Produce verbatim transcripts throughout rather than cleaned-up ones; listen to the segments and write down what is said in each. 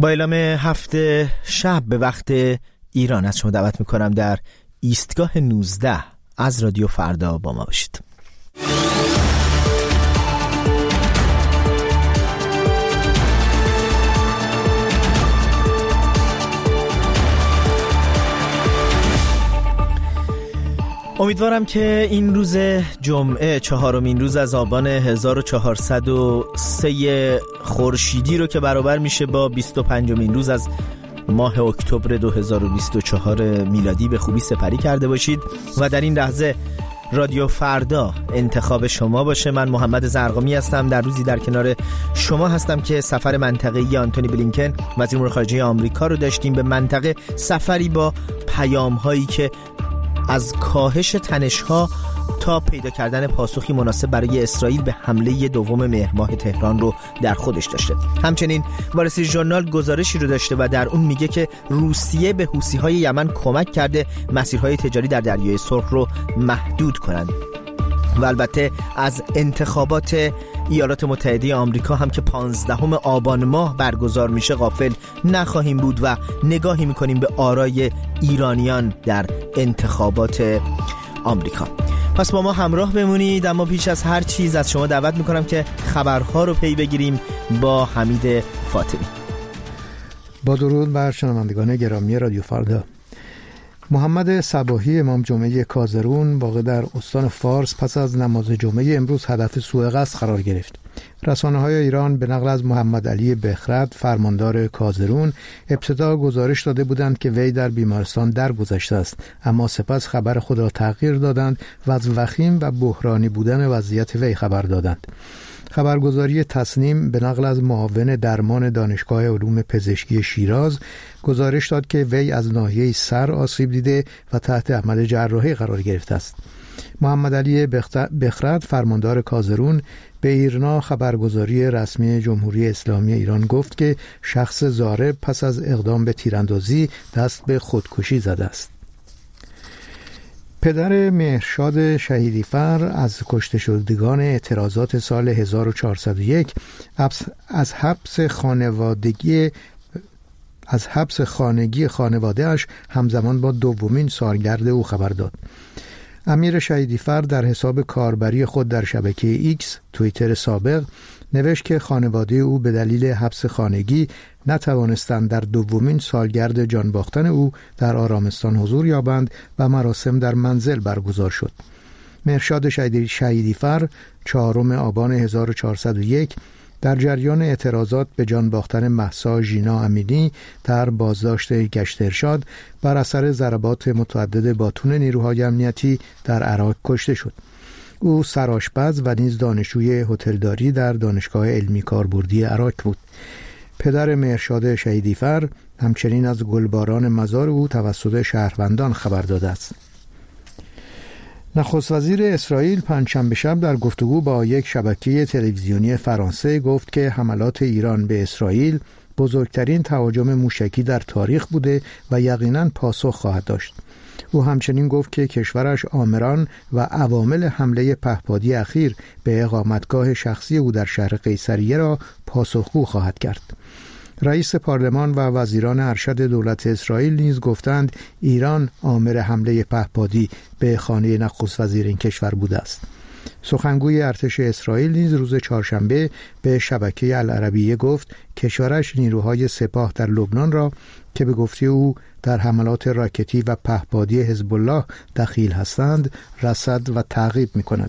با اعلام هفته شب به وقت ایران از شما دعوت میکنم در ایستگاه نوزده از رادیو فردا با ما باشید. امیدوارم که این روز جمعه چهارمین روز از آبان هزار و چهارصد و سه خورشیدی رو که برابر میشه با بیست و پنجمین روز از ماه اکتبر دو هزار و بیست و چهار میلادی به خوبی سپری کرده باشید و در این لحظه رادیو فردا انتخاب شما باشه. من محمد زرقامی هستم، در روزی در کنار شما هستم که سفر منطقه‌ای آنتونی بلینکن وزیر امور خارجه آمریکا رو داشتیم به منطقه، سفری با پیام‌هایی که از کاهش تنش‌ها تا پیدا کردن پاسخی مناسب برای اسرائیل به حمله دوم مهر ماه تهران رو در خودش داشته. همچنین وال استریت ژورنال گزارشی رو داشته و در اون میگه که روسیه به حوثی‌های یمن کمک کرده مسیرهای تجاری در دریای سرخ رو محدود کنند. و البته از انتخابات ایالات متحده آمریکا هم که پانزدهم آبان ماه برگزار میشه غافل نخواهیم بود و نگاهی میکنیم به آرای ایرانیان در انتخابات آمریکا. پس با ما همراه بمونید، اما پیش از هر چیز از شما دعوت میکنم که خبرها رو پی بگیریم با حمید فاطمی. با درود بر شنوندگان گرامی رادیو فردا. محمد صباحی امام جمعه کازرون واقع در استان فارس پس از نماز جمعه امروز هدف سوء قصد قرار گرفت. رسانه‌های ایران به نقل از محمد علی بخرد فرماندار کازرون ابتدا گزارش داده بودند که وی در بیمارستان درگذشته است، اما سپس خبر خود را تغییر دادند و از وخیم و بحرانی بودن وضعیت وی خبر دادند. خبرگزاری تصنیم به نقل از معاون درمان دانشگاه علوم پزشکی شیراز گزارش داد که وی از ناحیه سر آسیب دیده و تحت عمل جراحی قرار گرفته است. محمد علی بخرد فرماندار کازرون به ایرنا خبرگزاری رسمی جمهوری اسلامی ایران گفت که شخص ضارب پس از اقدام به تیراندازی دست به خودکشی زده است. پدر مهرشاد شهیدیفر از کشته شدگان اعتراضات سال هزار و چهارصد و یک از حبس خانوادگی از حبس خانگی خانواده‌اش همزمان با دومین سالگرد او خبر داد. امیر شهیدیفر در حساب کاربری خود در شبکه ایکس توییتر سابق نوشت که خانواده او به دلیل حبس خانگی نتوانستند در دومین سالگرد جان باختن او در آرامستان حضور یابند و مراسم در منزل برگزار شد. مهرشاد شهیدیفر چهارم آبان هزار و چهارصد و یک در جریان اعتراضات به جان باختن مهسا ژینا امینی در بازداشت گشت ارشاد بر اثر ضربات متعدد باتون نیروهای امنیتی در عراق کشته شد. او سرآشپز و نیز دانشجوی هتلداری در دانشگاه علمی کاربردی عراق بود. پدر مهرشاد شهیدیفر همچنین از گلباران مزار او توسط شهروندان خبر داده است. نخست وزیر اسرائیل پنجشنبه شب در گفتگو با یک شبکه تلویزیونی فرانسه گفت که حملات ایران به اسرائیل بزرگترین تهاجم موشکی در تاریخ بوده و یقیناً پاسخ خواهد داشت. او همچنین گفت که کشورش آمران و عوامل حمله پهپادی اخیر به اقامتگاه شخصی او در شهر قیصریه را پاسخگو خواهد کرد. رئیس پارلمان و وزیران ارشد دولت اسرائیل نیز گفتند ایران عامل حمله پهپادی به خانه نخست وزیر این کشور بوده است. سخنگوی ارتش اسرائیل نیز روز چهارشنبه به شبکه العربیه گفت کشورش نیروهای سپاه در لبنان را که به گفته او در حملات راکتی و پهپادی حزب الله دخیل هستند رصد و تعقیب می‌کند.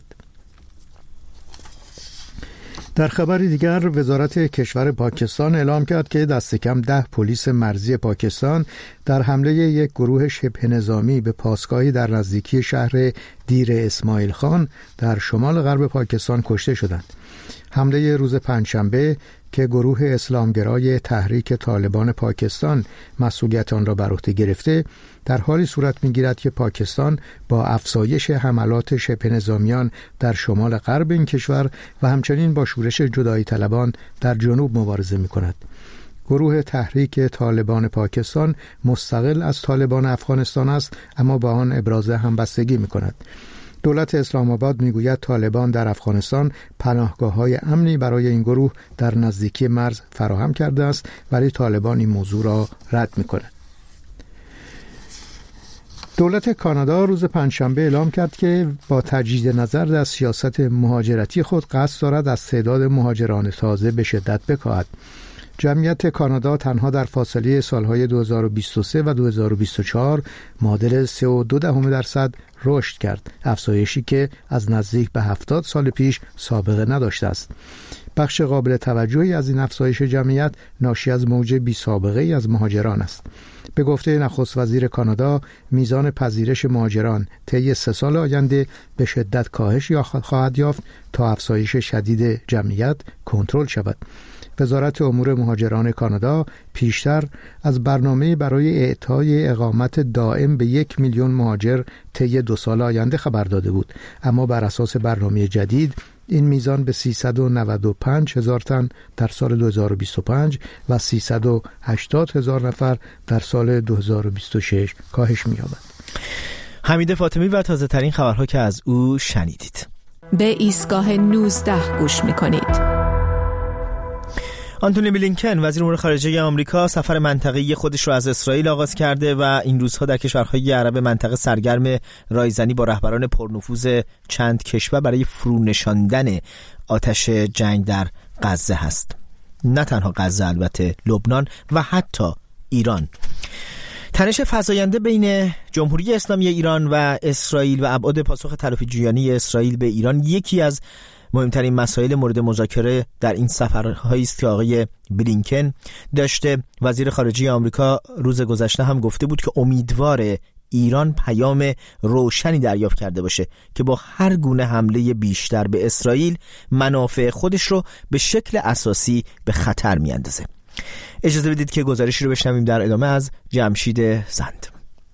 در خبر دیگر وزارت کشور پاکستان اعلام کرد که دست کم ده پلیس مرزی پاکستان در حمله یک گروه شبه نظامی به پاسگاهی در نزدیکی شهر دیر اسماعیل خان در شمال غرب پاکستان کشته شدند. حمله روز پنجشنبه که گروه اسلامگرای تحریک طالبان پاکستان مسئولیت آن را بر عهده گرفته در حالی صورت می‌گیرد که پاکستان با افزایش حملات شبه نظامیان در شمال غرب این کشور و همچنین با شورش جدایی طلبان در جنوب مبارزه می‌کند. گروه تحریک طالبان پاکستان مستقل از طالبان افغانستان است، اما با آن ابراز همبستگی می‌کند. دولت اسلام آباد میگوید طالبان در افغانستان پناهگاه‌های امنی برای این گروه در نزدیکی مرز فراهم کرده است، ولی طالبان این موضوع را رد می‌کند. دولت کانادا روز پنجشنبه اعلام کرد که با تجدید نظر در سیاست مهاجرتی خود قصد دارد از تعداد مهاجران تازه به شدت بکاهد. جمعیت کانادا تنها در فاصله سالهای دو هزار و بیست و سه و دو هزار و بیست و چهار معادل سه و دو دهم درصد رشد کرد، افزایشی که از نزدیک به هفتاد سال پیش سابقه نداشته است. بخش قابل توجهی از این افزایش جمعیت ناشی از موج بی سابقه ای از مهاجران است. به گفته نخست وزیر کانادا، میزان پذیرش مهاجران طی سه سال آینده به شدت کاهش خواهد یافت تا افزایش شدید جمعیت کنترل شود. وزارت امور مهاجران کانادا پیشتر از برنامه برای اعطای اقامت دائم به یک میلیون مهاجر طی دو سال آینده خبر داده بود، اما بر اساس برنامه جدید این میزان به سیصد و نود و پنج هزار تن در سال دو هزار و بیست و پنج و سیصد و هشتاد هزار نفر در سال دو هزار و بیست و شش کاهش می‌یابد. حمید فاطمی و تازه ترین خبرها که از او شنیدید. به ایستگاه نوزده گوش می‌کنید. آنتونی بلینکن وزیر امور خارجه آمریکا سفر منطقه‌ای خودش را از اسرائیل آغاز کرده و این روزها در کشورهای عرب منطقه سرگرم رایزنی با رهبران پرنفوذ چند کشور برای فرونشاندن آتش جنگ در غزه هست. نه تنها غزه، البته لبنان و حتی ایران. تنش فزاینده بین جمهوری اسلامی ایران و اسرائیل و ابعاد پاسخ تلافی‌جویانه اسرائیل به ایران یکی از مهمترین مسائل مورد مذاکره در این سفرهایی است که آقای بلینکن داشته. وزیر خارجه آمریکا روز گذشته هم گفته بود که امیدوار ایران پیام روشنی دریافت کرده باشه که با هر گونه حمله بیشتر به اسرائیل منافع خودش رو به شکل اساسی به خطر میاندازه. اجازه بدید که گزارشی رو بشنویم در ادامه از جمشید زند.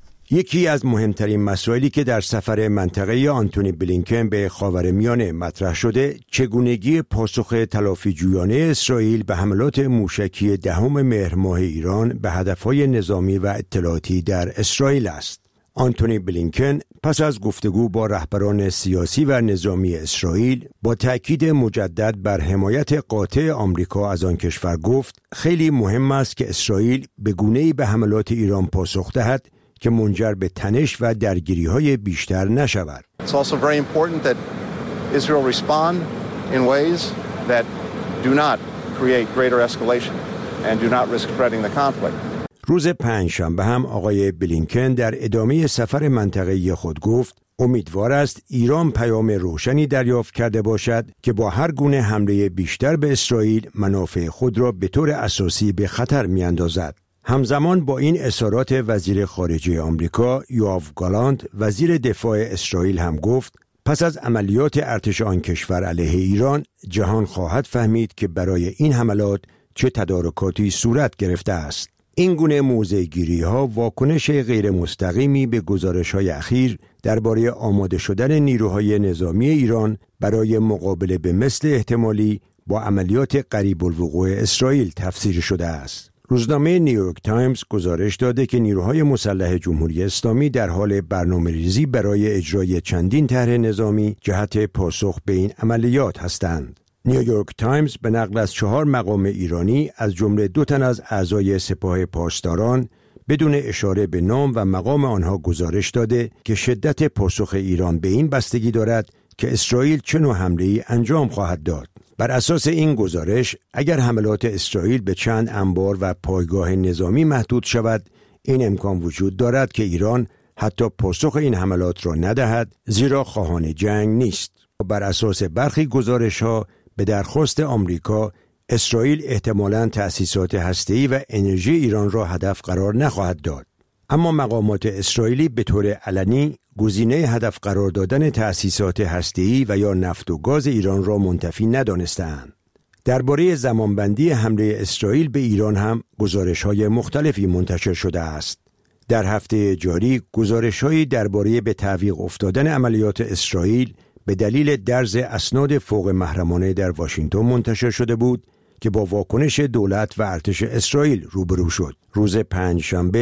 یکی از مهمترین مسائلی که در سفر منطقه آنتونی بلینکن به خاورمیانه مطرح شده، چگونگی پاسخ تلافی‌جویانه اسرائیل به حملات موشکی دهم مهر ماه ایران به هدفهای نظامی و اطلاعاتی در اسرائیل است. آنتونی بلینکن پس از گفتگو با رهبران سیاسی و نظامی اسرائیل با تأکید مجدد بر حمایت قاطع آمریکا از آن کشور گفت خیلی مهم است که اسرائیل به گونه‌ای به حملات ایران پاسخ دهد که منجر به تنش و درگیری‌های بیشتر نشود. It's also very important that Israel respond in ways that do not create greater escalation and do not risk spreading the conflict. روز پنجشنبه هم آقای بلینکن در ادامه سفر منطقه‌ای خود گفت امیدوار است ایران پیام روشنی دریافت کرده باشد که با هر گونه حمله بیشتر به اسرائیل منافع خود را به طور اساسی به خطر می‌اندازد. همزمان با این اظهارات وزیر خارجه آمریکا یوآو گالانت وزیر دفاع اسرائیل هم گفت پس از عملیات ارتش آن کشور علیه ایران جهان خواهد فهمید که برای این حملات چه تدارکاتی صورت گرفته است. این گونه موضع‌گیری ها واکنش غیر مستقیمی به گزارش های اخیر درباره آماده شدن نیروهای نظامی ایران برای مقابله به مثل احتمالی با عملیات قریب الوقوع اسرائیل تفسیر شده است. روزنامه نیویورک تایمز گزارش داده که نیروهای مسلح جمهوری اسلامی در حال برنامه‌ریزی برای اجرای چندین طرح نظامی جهت پاسخ به این عملیات هستند. نیویورک تایمز به نقل از چهار مقام ایرانی از جمله دو تن از اعضای سپاه پاسداران بدون اشاره به نام و مقام آنها گزارش داده که شدت پاسخ ایران به این بستگی دارد که اسرائیل چه نوع حمله‌ای انجام خواهد داد. بر اساس این گزارش اگر حملات اسرائیل به چند انبار و پایگاه نظامی محدود شود، این امکان وجود دارد که ایران حتی پاسخ این حملات را ندهد، زیرا خواهان جنگ نیست. بر اساس برخی گزارش‌ها به درخواست آمریکا، اسرائیل احتمالاً تأسیسات هسته‌ای و انرژی ایران را هدف قرار نخواهد داد. اما مقامات اسرائیلی به طور علنی گزینه هدف قرار دادن تأسیسات هسته‌ای و یا نفت و گاز ایران را منتفی ندانسته‌اند. درباره زمانبندی حمله اسرائیل به ایران هم گزارش‌های مختلفی منتشر شده است. در هفته جاری گزارش‌هایی درباره به تعویق افتادن عملیات اسرائیل به دلیل درز اسناد فوق محرمانه در واشنگتن منتشر شده بود که با واکنش دولت و ارتش اسرائیل روبرو شد. روز پنجشنبه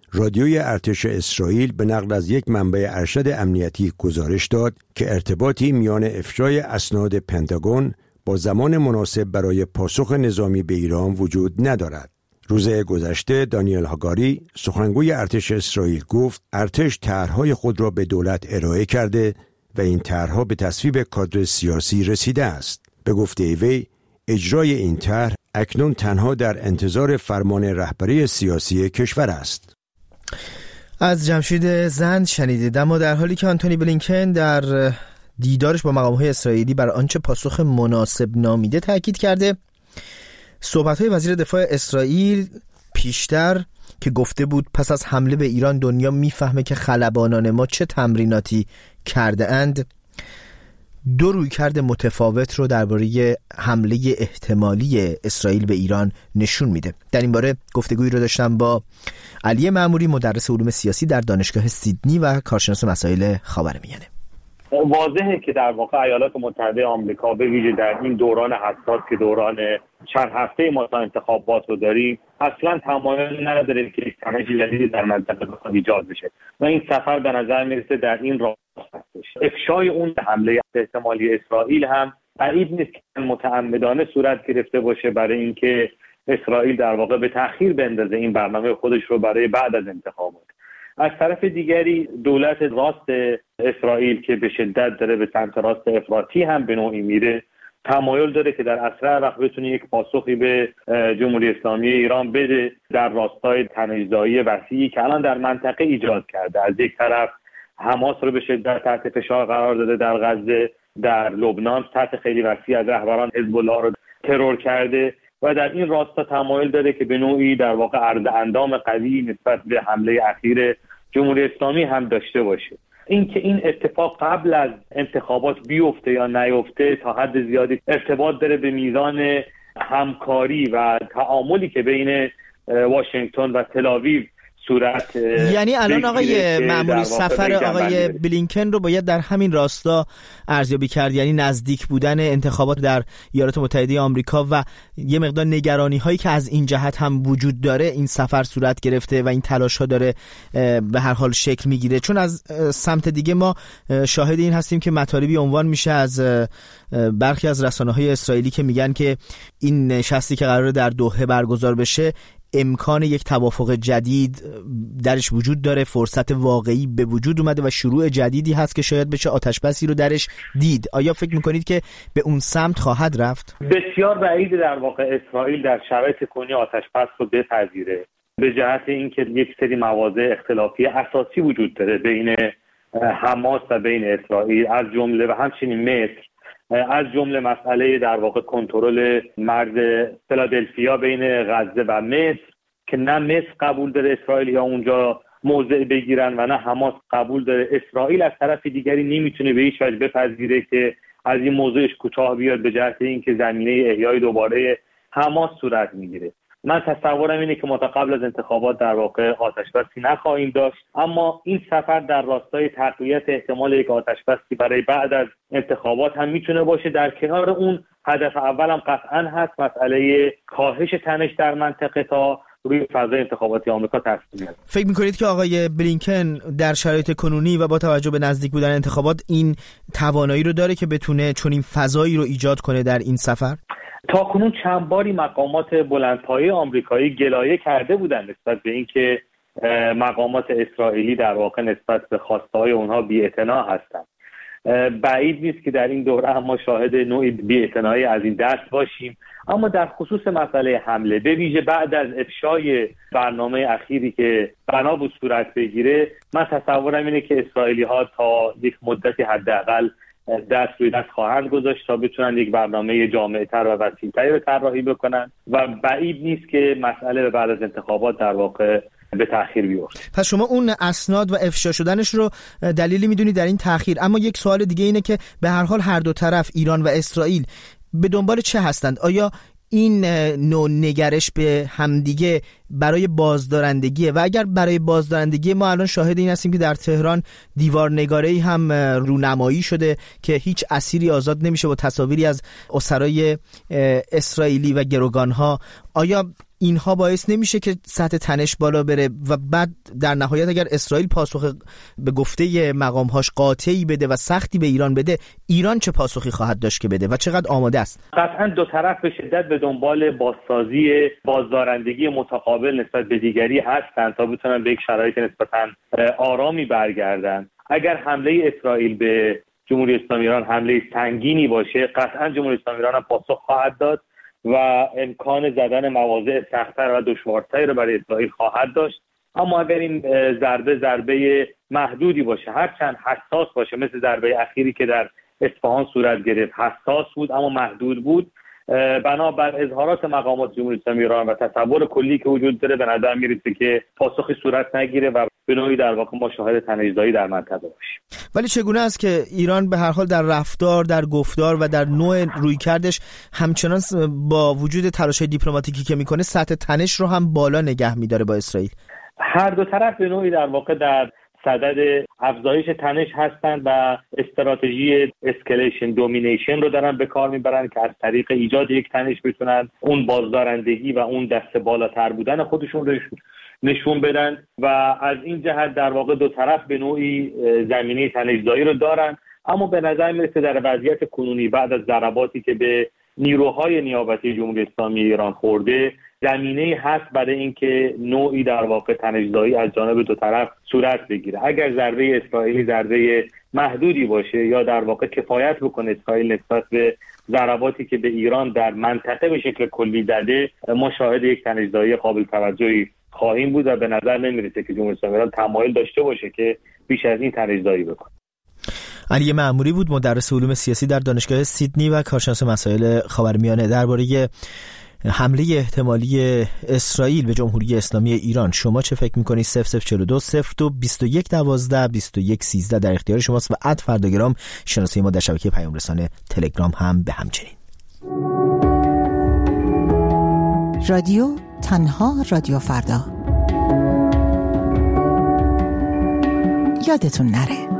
رادیوی ارتش اسرائیل به نقل از یک منبع ارشد امنیتی گزارش داد که ارتباطی میان افشای اسناد پنتاگون با زمان مناسب برای پاسخ نظامی به ایران وجود ندارد. روز گذشته دانیل هاگاری سخنگوی ارتش اسرائیل گفت ارتش طرح‌های خود را به دولت ارائه کرده و این طرح‌ها به تصویب کادر سیاسی رسیده است. به گفته وی اجرای این طرح اکنون تنها در انتظار فرمان رهبری سیاسی کشور است. از جمشید زند شنیدید. اما در حالی که آنتونی بلینکن در دیدارش با مقام‌های اسرائیلی بر آنچه پاسخ مناسب نامیده تاکید کرده، صحبت‌های وزیر دفاع اسرائیل پیشتر که گفته بود پس از حمله به ایران دنیا میفهمه که خلبانان ما چه تمریناتی کرده اند، دو رویکرد متفاوت رو درباره حمله احتمالی اسرائیل به ایران نشون میده. در این باره گفتگویی رو داشتم با علی معموری، مدرس علوم سیاسی در دانشگاه سیدنی و کارشناس مسائل خاورمیانه. واضحه که در واقع ایالات متحده آمریکا به ویژه در این دوران حساس که دوران چند هفته ما تا انتخابات رو داریم اصلا تمایل نداره که یک تنش جدیدی در منطقه بخواد ایجاد بشه و این سفر به نظر میرسه در این راه هستش. افشای اون حمله احتمالی اسرائیل هم بعید نیست که متعمدانه صورت گرفته باشه برای اینکه اسرائیل در واقع به تأخیر بندازه این برنامه خودش رو برای بعد از انتخابات. از طرف دیگری دولت راست اسرائیل که به شدت داره به سمت راست افراطی هم به نوعی میره، تمایل داره که در اسرع وقت بتونه یک پاسخی به جمهوری اسلامی ایران بده در راستای تنش‌زایی وسیعی که الان در منطقه ایجاد کرده. از یک طرف حماس رو به شدت تحت فشار قرار داده در غزه، در لبنان سطح خیلی وسیع از رهبران حزب الله رو ترور کرده و در این راستا تمایل داره که به نوعی در واقع عرض اندام قوی نسبت به حمله اخیر جمهوری اسلامی هم داشته باشه. این که این اتفاق قبل از انتخابات بیفته یا نیفته تا حد زیادی ارتباط داره به میزان همکاری و تعاملی که بین واشنگتن و تل‌آویو صورت. یعنی الان آقای معمولی سفر آقای بلینکن رو باید در همین راستا ارزیابی کرد، یعنی نزدیک بودن انتخابات در ایالات متحده آمریکا و یه مقدار نگرانی هایی که از این جهت هم وجود داره این سفر صورت گرفته و این تلاش ها داره به هر حال شکل میگیره. چون از سمت دیگه ما شاهد این هستیم که مطالبی عنوان میشه از برخی از رسانه‌های اسرائیلی که میگن که این نشستی که قراره در دوحه برگزار بشه امکان یک توافق جدید درش وجود داره، فرصت واقعی به وجود اومده و شروع جدیدی هست که شاید بشه آتشبسی رو درش دید. آیا فکر میکنید که به اون سمت خواهد رفت؟ بسیار بعید در واقع اسرائیل در شرایط کنونی آتشبس رو بپذیره، به جهت اینکه یک سری مواضع اختلافی اساسی وجود داره بین حماس و بین اسرائیل، از جمله و همچنین مصر، از جمله مسئله در واقع کنترل مرز فیلادلفیا بین غزه و مصر که نه مصر قبول داره اسرائیل یا اونجا موضع بگیرن و نه حماس قبول داره. اسرائیل از طرف دیگری نمیتونه به هیچ وجه بپذیره که از این موضوعش کوتاه بیاد، به جهت اینکه زمینه احیای دوباره حماس صورت میگیره. من تصورم اینه که ما تا قبل از انتخابات در واقع آتشبسی نخواهیم داشت، اما این سفر در راستای تقویت احتمال یک آتشبسی برای بعد از انتخابات هم میتونه باشه. در کنار اون هدف اولم قطعا هست مسئله کاهش تنش در منطقه تا روی فضای انتخاباتی آمریکا تاثیر بیاره. فکر میکنید که آقای بلینکن در شرایط کنونی و با توجه به نزدیک بودن انتخابات این توانایی رو داره که بتونه چون این فضایی رو ایجاد کنه در این سفر؟ تا کنون چند باری مقامات بلندپایه آمریکایی گلایه کرده بودند نسبت به اینکه مقامات اسرائیلی در واقع نسبت به خواسته‌های اونها بی‌اعتنا هستند. بعید نیست که در این دوره هم ما شاهد نوعی بی‌اعتنایی از این دست باشیم، اما در خصوص مسئله حمله به ویژه بعد از افشای برنامه اخیری که بنا بود صورت بگیره، من تصورم اینه که اسرائیلی‌ها تا یک مدتی حداقل دست روی دست خواهند گذاشت تا بتونن یک برنامه جامع‌تر و وسیع‌تری رو طراحی بکنن و بعید نیست که مسئله بعد از انتخابات در واقع به تأخیر بیفته. پس شما اون اسناد و افشا شدنش رو دلیلی میدونید در این تأخیر. اما یک سوال دیگه اینه که به هر حال هر دو طرف ایران و اسرائیل به دنبال چه هستند؟ آیا این نوع نگرش به همدیگه برای بازدارندگیه؟ و اگر برای بازدارندگی، ما الان شاهد این هستیم که در تهران دیوارنگاره‌ای هم رونمایی شده که هیچ اسیری آزاد نمیشه با تصاویری از اسرای اسرائیلی و گروگانها. آیا اینها باعث نمیشه که سطح تنش بالا بره و بعد در نهایت اگر اسرائیل پاسخ به گفته مقامهاش قاطعی بده و سختی به ایران بده، ایران چه پاسخی خواهد داشت که بده و چقدر آماده است؟ قطعا دو طرف به شدت به دنبال بازسازی بازدارندگی متقابل نسبت به دیگری هستند تا بتونن به یک شرایط نسبتاً آرامی برگردن. اگر حمله اسرائیل به جمهوری اسلامی ایران حمله سنگینی باشه، قطعا جمهوری اسلامی ایران هم پاسخ خواهد داد و امکان زدن مواضع سخت‌تر و دشوارتری رو برای اسرائیل خواهد داشت. اما اگر این ضربه ضربه محدودی باشه، هرچند حساس باشه، مثل ضربه اخیری که در اصفهان صورت گرفت، حساس بود اما محدود بود، بنابر اظهارات مقامات جمهوری اسلامی ایران و تصور کلی که وجود داره، به نظر میرسه که پاسخی صورت نگیره و به نوعی در واقع ما شاهد تنش‌زایی در منطقه باشیم. ولی چگونه است که ایران به هر حال در رفتار، در گفتار و در نوع رویکردش همچنان با وجود تلاش‌های دیپلماتیکی که میکنه سطح تنش رو هم بالا نگه میداره با اسرائیل؟ هر دو طرف به نوعی در واقع در صدد افزایش تنش هستند و استراتژی اسکلیشن دومینیشن رو دارن به کار میبرن که از طریق ایجاد یک تنش بتونن اون بازدارندگی و اون دست بالاتر بودن خودشون رو نشون بدن و از این جهت در واقع دو طرف به نوعی زمینه تنش‌زایی رو دارن. اما به نظر میرسه در وضعیت کنونی بعد از ضرباتی که به نیروهای نیابتی جمهوری اسلامی ایران خورده، زمینه هست برای اینکه نوعی در واقع تنش‌زایی از جانب دو طرف صورت بگیره. اگر ضربه اسرائیلی ضربه محدودی باشه یا در واقع کفایت بکنه اسرائیل نسبت به ضرباتی که به ایران در منطقه به شکل کلی زده، ما شاهد یک تنش‌زایی قابل توجهی خواهیم بود و به نظر نمیرسه که جمهوری اسلامی ایران تمایل داشته باشه که بیش از این تنش‌زایی بکنه. علی معموری بود، مدرس علوم سیاسی در دانشگاه سیدنی و کارشناس مسائل خاورمیانه، درباره حمله احتمالی اسرائیل به جمهوری اسلامی ایران. شما چه فکر میکنید؟ صفر صفر چهل و دو صفر دو بیست و یک دوازده بیست و یک سیزده در اختیار شماست و اد فرداگرام شناسه ما در شبکه پیام رسانه تلگرام هم به همچنین. رادیو تنها رادیو فردا. یادتون نره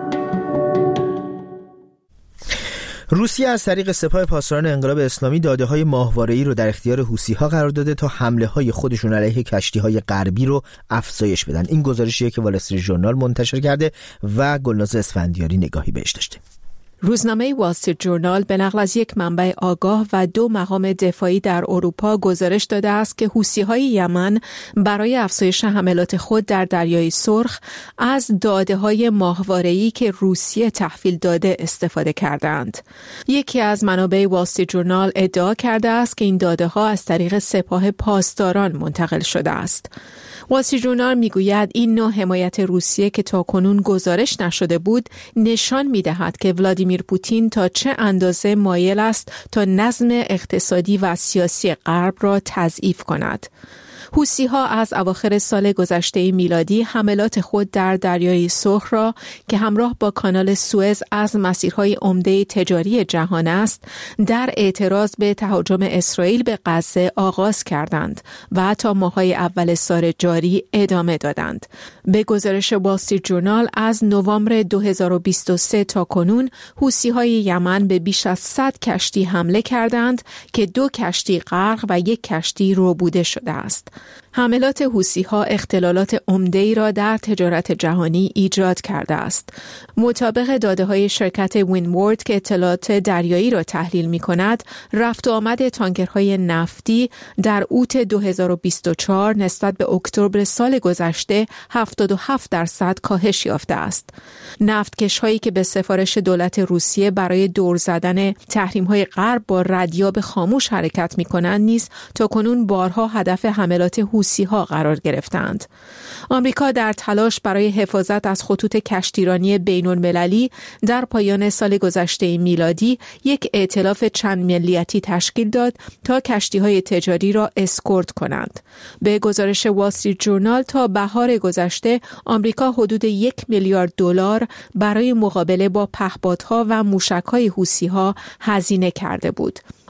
روسیه از طریق سپاه پاسداران انقلاب اسلامی داده‌های ماهواره‌ای رو در اختیار حوثی‌ها قرار داده تا حمله‌های خودشون علیه کشتی‌های غربی رو افزایش بدن. این گزارشیه که وال استریت ژورنال منتشر کرده و گلناز اسفندیاری نگاهی بهش داشته. روزنامه وال استریت ژورنال به نقل از یک منبع آگاه و دو مقام دفاعی در اروپا گزارش داده است که حوثی‌های یمن برای افزایش حملات خود در دریای سرخ از داده‌های ماهواره‌ای که روسیه تحویل داده استفاده کردند. یکی از منابع وال استریت ژورنال ادعا کرده است که این داده‌ها از طریق سپاه پاسداران منتقل شده است. وال استریت ژورنال میگوید این نوع حمایت روسیه که تاکنون گزارش نشده بود نشان می‌دهد که ولادیمیر پوتین تا چه اندازه مایل است تا نظم اقتصادی و سیاسی غرب را تضعیف کند. حوثی‌ها از اواخر سال گذشته میلادی حملات خود در دریای سرخ را که همراه با کانال سوئز از مسیرهای عمده تجاری جهان است، در اعتراض به تهاجم اسرائیل به غزه آغاز کردند و تا ماه‌های اول سال جاری ادامه دادند. به گزارش وال استریت ژورنال از نوامبر دو هزار و بیست و سه تا کنون حوثی‌های یمن به بیش از صد کشتی حمله کردند که دو کشتی غرق و یک کشتی ربوده شده است. حملات حوثی‌ها اختلالات عمده‌ای را در تجارت جهانی ایجاد کرده است. مطابق داده‌های شرکت وینورد که اطلاعات دریایی را تحلیل می‌کند، رفت و آمد تانکرهای نفتی در اوت دو هزار و بیست و چهار نسبت به اکتبر سال گذشته هفتاد و هفت درصد کاهش یافته است. نفتکش‌هایی که به سفارش دولت روسیه برای دور زدن تحریم‌های غرب با ردیاب خاموش حرکت می‌کنند نیز تاکنون بارها هدف حملات حوثی‌ها قرار گرفتند. آمریکا در تلاش برای حفاظت از خطوط کشتیرانی بین‌المللی در پایان سال گذشته میلادی یک ائتلاف چند ملیتی تشکیل داد تا کشتی‌های تجاری را اسکورت کنند. به گزارش وال استریت ژورنال تا بهار گذشته آمریکا حدود یک میلیارد دلار برای مقابله با پهپادها و موشک‌های حوثی‌ها هزینه کرده بود.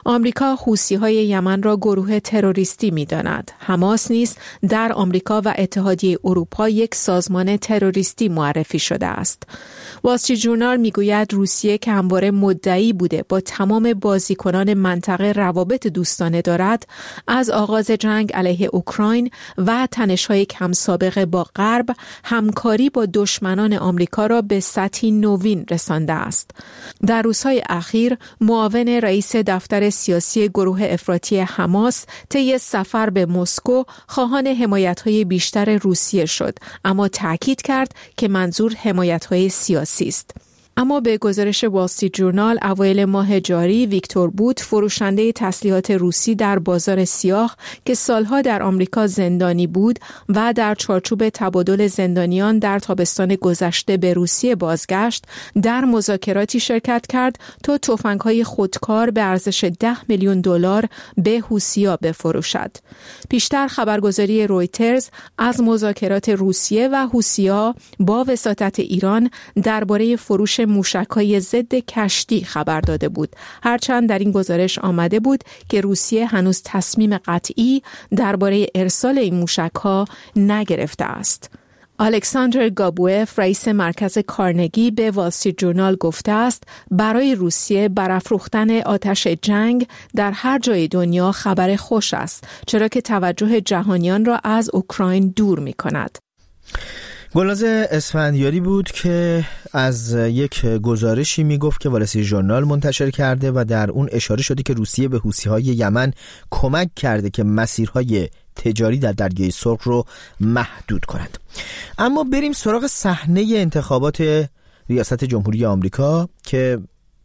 آمریکا حوثی‌های یمن را گروه تروریستی می‌داند. حماس نیز در آمریکا و اتحادیه اروپا یک سازمان تروریستی معرفی شده است. وال استریت ژورنال میگوید روسیه که همواره مدعی بوده با تمام بازیکنان منطقه روابط دوستانه دارد، از آغاز جنگ علیه اوکراین و تنش‌های کم سابقه با غرب همکاری با دشمنان آمریکا را به سطحی نوین رسانده است. در روزهای اخیر معاون رئیس دفتر سیاسی گروه افراطی حماس طی سفر به مسکو خواهان حمایت‌های بیشتر روسیه شد، اما تأکید کرد که منظور حمایت‌های سیاسی است. اما به گزارش وال استریت ژورنال اوایل ماه جاری ویکتور بوت، فروشنده تسلیحات روسی در بازار سیاه که سالها در آمریکا زندانی بود و در چارچوب تبادل زندانیان در تابستان گذشته به روسیه بازگشت، در مذاکراتی شرکت کرد تا تفنگ‌های خودکار به ارزش ده میلیون دلار به حوثی‌ها بفروشد. پیشتر خبرگزاری رویترز از مذاکرات روسیه و حوثی‌ها با وساطت ایران درباره فروش موشک‌های ضد کشتی خبر داده بود، هرچند در این گزارش آمده بود که روسیه هنوز تصمیم قطعی درباره ارسال این موشک‌ها نگرفته است. الکساندر گابوئف، رئیس مرکز کارنگی، به وال استریت ژورنال گفته است برای روسیه برافروختن آتش جنگ در هر جای دنیا خبر خوش است، چرا که توجه جهانیان را از اوکراین دور می‌کند. گلناز اسفندیاری بود که از یک گزارشی میگفت که وال استریت ژورنال منتشر کرده و در اون اشاره شده که روسیه به حوثی‌های یمن کمک کرده که مسیرهای تجاری در دریای سرخ رو محدود کنند. اما بریم سراغ صحنه انتخابات ریاست جمهوری آمریکا که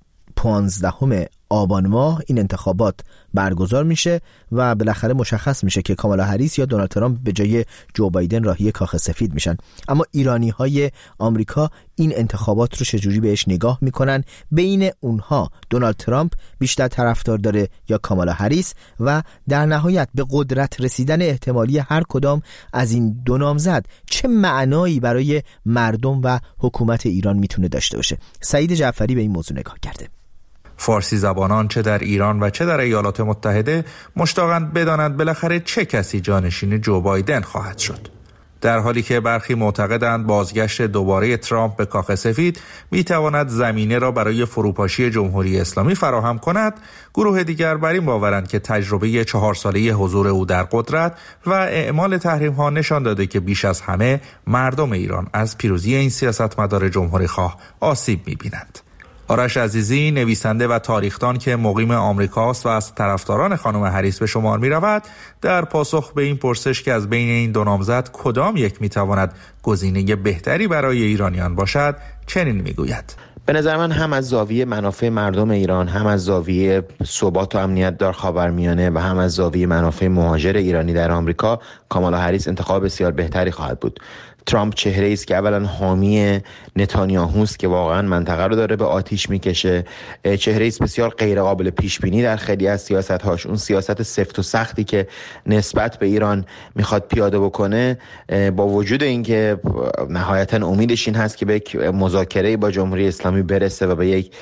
پانزدهم آبان ماه این انتخابات برگزار میشه و بالاخره مشخص میشه که کامالا هریس یا دونالد ترامپ به جای جو بایدن راهی کاخ سفید میشن. اما ایرانی های آمریکا این انتخابات رو چجوری بهش نگاه میکنن؟ بین اونها دونالد ترامپ بیشتر طرفدار داره یا کامالا هریس؟ و در نهایت به قدرت رسیدن احتمالی هر کدام از این دو نامزد چه معنایی برای مردم و حکومت ایران میتونه داشته باشه؟ سعید جعفری به این موضوع نگاه کرده. فارسی زبانان چه در ایران و چه در ایالات متحده مشتاقند بدانند بالاخره چه کسی جانشین جو بایدن خواهد شد. در حالی که برخی معتقدند بازگشت دوباره ترامپ به کاخ سفید میتواند زمینه را برای فروپاشی جمهوری اسلامی فراهم کند، گروه دیگر بر این باورند که تجربه چهار ساله حضور او در قدرت و اعمال تحریم ها نشان داده که بیش از همه مردم ایران از پیروزی این سیاستمدار جمهوری خواه آسیب میبینند. آرش عزیزی، نویسنده و تاریخدان که مقیم آمریکاست و از طرفداران خانم هریس به شمار می رود، در پاسخ به این پرسش که از بین این دو نامزد کدام یک می تواند گزینه بهتری برای ایرانیان باشد چنین می گوید: به نظر من هم از زاویه منافع مردم ایران، هم از زاویه ثبات و امنیت در خاورمیانه و هم از زاویه منافع مهاجر ایرانی در آمریکا، کامالا هریس انتخاب بسیار بهتری خواهد بود. ترامپ چهره‌ای است که اولا حامی نتانیاهوست که واقعا منطقه رو داره به آتیش میکشه، چهره‌ای است بسیار غیر قابل پیش بینی در خیلی از سیاست‌هاش، اون سیاست سفت و سختی که نسبت به ایران میخواد پیاده بکنه، با وجود اینکه نهایتا امیدش این هست که به یک مذاکره با جمهوری اسلامی برسه و به یک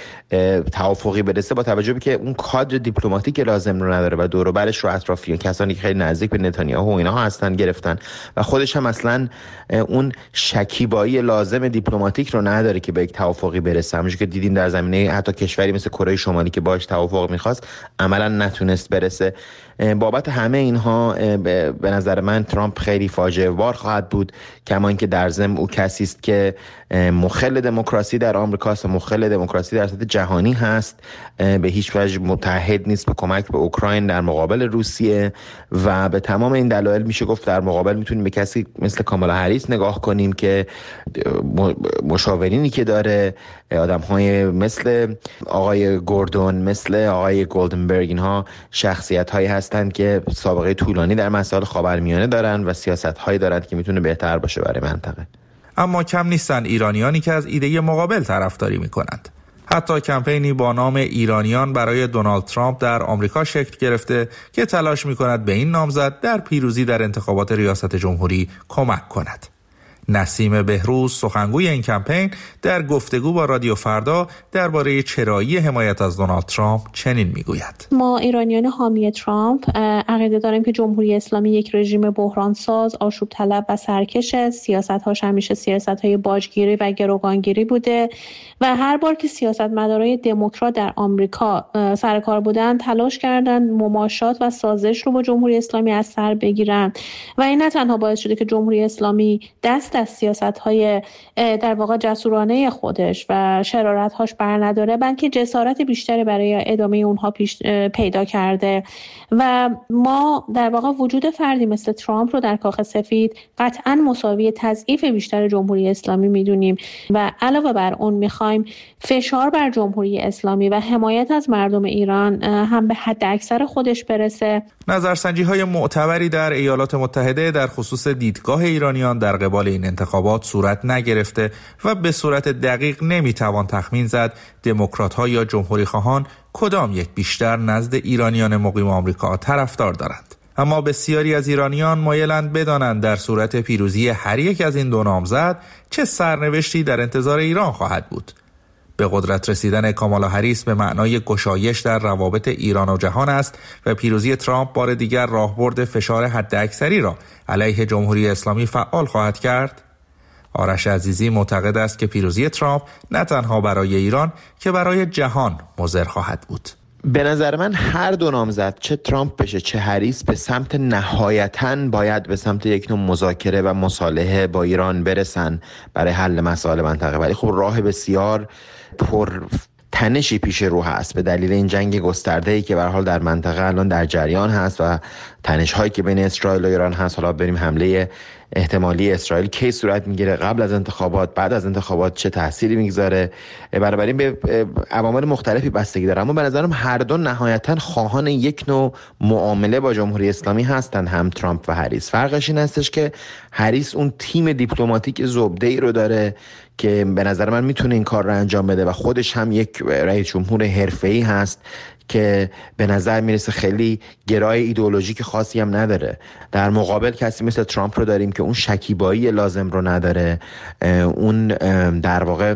توافقی برسه، با توجه به که اون کادر دیپلماتیک لازم رو نداره و دور و برش رو اطرافیان کسانی که خیلی نزدیک به نتانیاهو و اینها هستن گرفتن و خودش هم اصلا اون شکیبایی لازم دیپلماتیک رو نداره که به یک توافقی برسه. همونجوری که دیدیم در زمینه حتی کشوری مثل کره شمالی که باهاش توافق می‌خواست عملاً نتونست برسه. بابت همه اینها به نظر من ترامپ خیلی فاجعه وار خواهد بود، کما اینکه در ضمن او کسی است که مخل دموکراسی در آمریکا است و مخل دموکراسی در سطح جهانی هست، به هیچ وجه متحد نیست به کمک به اوکراین در مقابل روسیه و به تمام این دلایل میشه گفت در مقابل میتونیم به کسی مثل کامالا هریس نگاه کنیم که مشاورینی که داره، آدم‌های مثل آقای گوردون، مثل آقای گلدنبرگ، اینها شخصیت‌هایی هستند که سابقه طولانی در مسائل خاورمیانه دارن و سیاست‌هایی دارند که میتونه بهتر باشه برای منطقه. اما کم نیستن ایرانیانی که از ایده مقابل طرفداری میکنند. حتی کمپینی با نام ایرانیان برای دونالد ترامپ در آمریکا شکل گرفته که تلاش میکند به این نامزد در پیروزی در انتخابات ریاست جمهوری کمک کند. نسیم بهروز سخنگوی این کمپین در گفتگو با رادیو فردا درباره چرایی حمایت از دونالد ترامپ چنین میگوید: ما ایرانیان حامی ترامپ عقیده داریم که جمهوری اسلامی یک رژیم بحرانساز، آشوب طلب و سرکش، سیاست‌هاش همیشه سیاست‌های باجگیری و گروگانگیری بوده و هر بار که سیاستمدارای دموکرات در آمریکا سر کار بودن تلاش کردن مماشات و سازش رو با جمهوری اسلامی از سر بگیرن و این نه تنها باعث شده که جمهوری اسلامی دست از سیاست‌های در واقع جسورانه خودش و شرارت‌هاش بر نداره، بلکه جسارت بیشتری برای ادامه اونها پیش پیدا کرده و ما در واقع وجود فردی مثل ترامپ رو در کاخ سفید قطعاً مساوی تضعیف بیشتر جمهوری اسلامی می‌دونیم و علاوه بر اون می‌خوایم فشار بر جمهوری اسلامی و حمایت از مردم ایران هم به حد اکثر خودش برسه. نظرسنجی‌های معتبری در ایالات متحده در خصوص دیدگاه ایرانیان در قبال این انتخابات صورت نگرفته و به صورت دقیق نمیتوان تخمین زد دموکرات‌ها یا جمهوری‌خواهان کدام یک بیشتر نزد ایرانیان مقیم آمریکا طرفدار دارند. اما بسیاری از ایرانیان مایلند بدانند در صورت پیروزی هر یک از این دو نامزد چه سرنوشتی در انتظار ایران خواهد بود. به قدرت رسیدن کامالا هریس به معنای گشایش در روابط ایران و جهان است و پیروزی ترامپ بار دیگر راهبرد فشار حداکثری را علیه جمهوری اسلامی فعال خواهد کرد. آرش عزیزی معتقد است که پیروزی ترامپ نه تنها برای ایران که برای جهان مضر خواهد بود. به نظر من هر دو نامزد، چه ترامپ بشه چه هریس، به سمت نهایتاً باید به سمت یک نوع مذاکره و مصالحه با ایران برسن برای حل مسائل منطقه، ولی خب راه بسیار پر تنشی پیش رو هست به دلیل این جنگ گسترده‌ای که به هر حال در منطقه الان در جریان هست و تنش‌هایی که بین اسرائیل و ایران هست. حالا بریم حمله احتمالی اسرائیل کی صورت میگیره، قبل از انتخابات، بعد از انتخابات چه تأثیری میگذاره، بنابراین به عوامل مختلفی بستگی داره. اما به نظرم هر دو نهایتاً خواهان یک نوع معامله با جمهوری اسلامی هستن، هم ترامپ و هریس. فرقش این هستش که هریس اون تیم دیپلماتیک زبده‌ای رو داره که به نظر من میتونه این کار رو انجام بده و خودش هم یک رئیس جمهور حرفه‌ای هست که به نظر میرسه خیلی گرای ایدئولوژیک خاصی هم نداره. در مقابل کسی مثل ترامپ رو داریم که اون شکیبایی لازم رو نداره، اون در واقع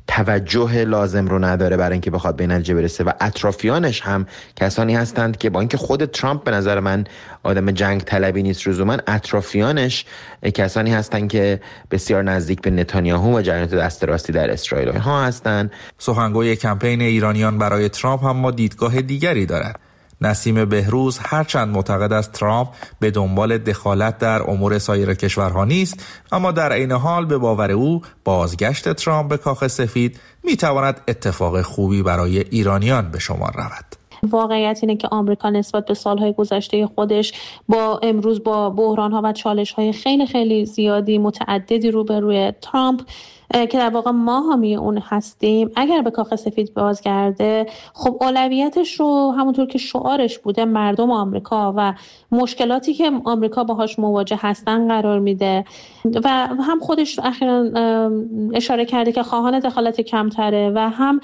توجه لازم رو نداره برای اینکه بخواد به نتیجه برسه و اطرافیانش هم کسانی هستند که با اینکه خود ترامپ به نظر من آدم جنگ طلبی نیست لزوما، اطرافیانش کسانی هستند که بسیار نزدیک به نتانیاهو و جریانات دست راستی در اسرائیل ها هستند. سخنگوی کمپین ایرانیان برای ترامپ هم ما دیدگاه دیگری دارد. نسیم بهروز هرچند معتقد است ترامپ به دنبال دخالت در امور سایر کشورها نیست، اما در عین حال به باور او بازگشت ترامپ به کاخ سفید میتواند اتفاق خوبی برای ایرانیان به شمار رود. واقعیت اینه که آمریکا نسبت به سالهای گذشته خودش با امروز با بحران‌ها و چالش‌های خیلی خیلی زیادی متعددی روبروی ترامپ که در واقع ما حامی اون هستیم، اگر به کاخ سفید بازگرده خب اولویتش رو همونطور که شعارش بوده مردم آمریکا و مشکلاتی که آمریکا باهاش مواجه هستن قرار میده و هم خودش اخیراً اشاره کرده که خواهان دخالت کمتره و هم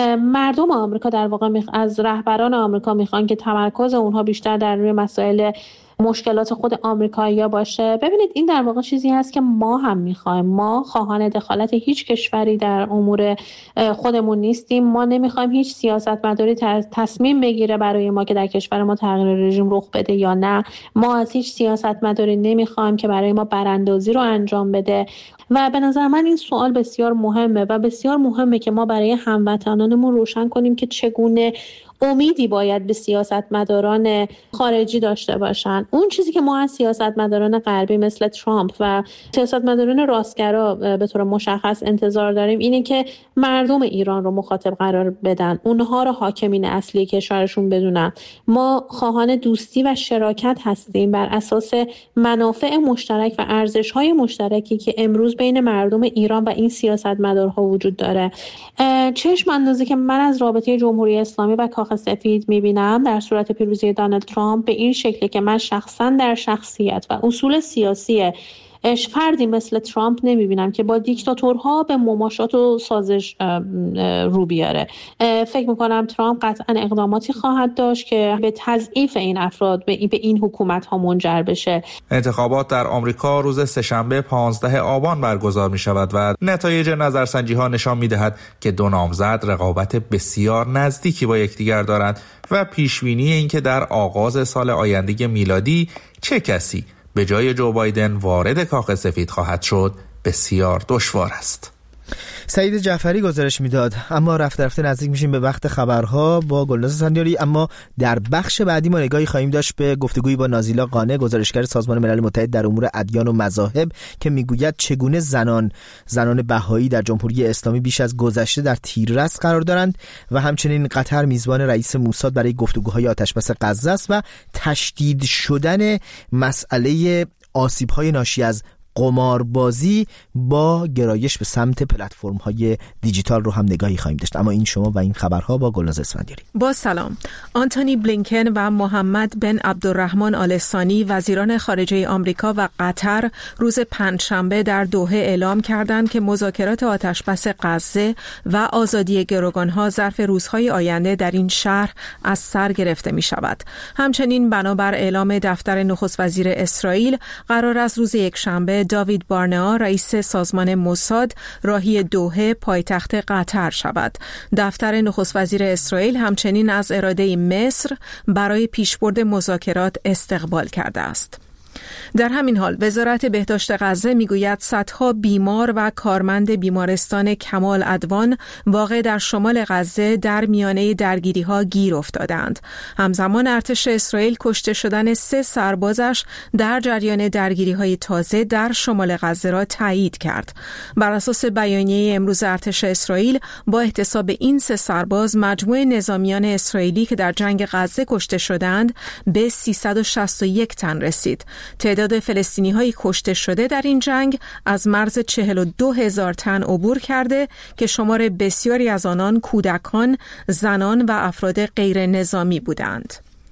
مردم آمریکا در واقع از رهبران آمریکا میخوان که تمرکز اونها بیشتر در روی مسائل مشکلات خود آمریکایی‌ها باشه. ببینید این در واقع چیزی هست که ما هم می‌خوایم. ما خواهان دخالت هیچ کشوری در امور خودمون نیستیم. ما نمی‌خوایم هیچ سیاستمداری تصمیم بگیره برای ما که در کشور ما تغییر رژیم رخ بده یا نه. ما از هیچ سیاستمداری نمی‌خوایم که برای ما براندازی رو انجام بده. و به نظر من این سوال بسیار مهمه و بسیار مهمه که ما برای هموطنانمون روشن کنیم که چگونه امیدی باید به سیاستمداران خارجی داشته باشن. اون چیزی که ما از سیاستمداران غربی مثل ترامپ و سیاستمداران راستگرا به طور مشخص انتظار داریم اینه که مردم ایران رو مخاطب قرار بدن، اونها رو حاکمین اصلی کشورشون بدونن. ما خواهان دوستی و شراکت هستیم بر اساس منافع مشترک و ارزش‌های مشترکی که امروز بین مردم ایران و این سیاستمدارها وجود داره. چشم اندازی که من از رابطه جمهوری اسلامی و کاخ سفید میبینم در صورت پیروزی دونالد ترامپ به این شکلی که من شخصا در شخصیت و اصول سیاسی فردی مثل ترامپ نمیبینم که با دیکتاتورها به مماشات و سازش رو بیاره. فکر میکنم ترامپ قطعا اقداماتی خواهد داشت که به تضعیف این افراد به این حکومت ها منجر بشه. انتخابات در آمریکا روز سه‌شنبه پانزدهم آبان برگزار می شود و نتایج نظرسنجی ها نشان می دهد که دو نامزد رقابت بسیار نزدیکی با یکدیگر دارند و پیشبینی این که در آغاز سال آینده میلادی چه کسی به جای جو بایدن وارد کاخ سفید خواهد شد بسیار دشوار است. سعید جعفری گزارش میداد. اما رفته رفته نزدیک میشیم به وقت خبرها با گلناز اسفندیاری، اما در بخش بعدی ما نگاهی خواهیم داشت به گفتگویی با نازیلا قانع، گزارشگر سازمان ملل متحد در امور ادیان و مذاهب، که میگوید چگونه زنان زنان بهایی در جمهوری اسلامی بیش از گذشته در تیررس قرار دارند و همچنین قطر میزبان رئیس موساد برای گفتگوهای آتشبس غزه است و تشدید شدن مسئله آسیب‌های ناشی از قماربازی با گرایش به سمت پلتفرم‌های دیجیتال رو هم نگاهی خواهیم داشت. اما این شما و این خبرها با گلناز اسفندیاری. با سلام. آنتونی بلینکن و محمد بن عبدالرحمن آل ثانی وزیران خارجه آمریکا و قطر روز پنجشنبه در دوحه اعلام کردند که مذاکرات آتشبس غزه و آزادی گروگان‌ها ظرف روزهای آینده در این شهر از سر گرفته می‌شود. همچنین بنابر اعلام دفتر نخست وزیر اسرائیل قرار است روز یکشنبه داوید بارنئا رئیس سازمان موساد راهی دوحه پایتخت قطر شود. دفتر نخست وزیر اسرائیل همچنین از اراده مصر برای پیشبرد مذاکرات استقبال کرده است. در همین حال وزارت بهداشت غزه میگوید صدها بیمار و کارمند بیمارستان کمال عدوان واقع در شمال غزه در میانه درگیری‌ها گیر افتادند. همزمان ارتش اسرائیل کشته شدن سه سربازش در جریان درگیری‌های تازه در شمال غزه را تایید کرد. بر اساس بیانیه امروز ارتش اسرائیل با احتساب این سه سرباز مجموع نظامیان اسرائیلی که در جنگ غزه کشته شدند به سیصد و شصت و یک تن رسید. تعداد فلسطینی‌های کشته شده در این جنگ از مرز چهل و دو هزار تن عبور کرده که شمار بسیاری از آنان کودکان، زنان و افراد غیر نظامی بودند.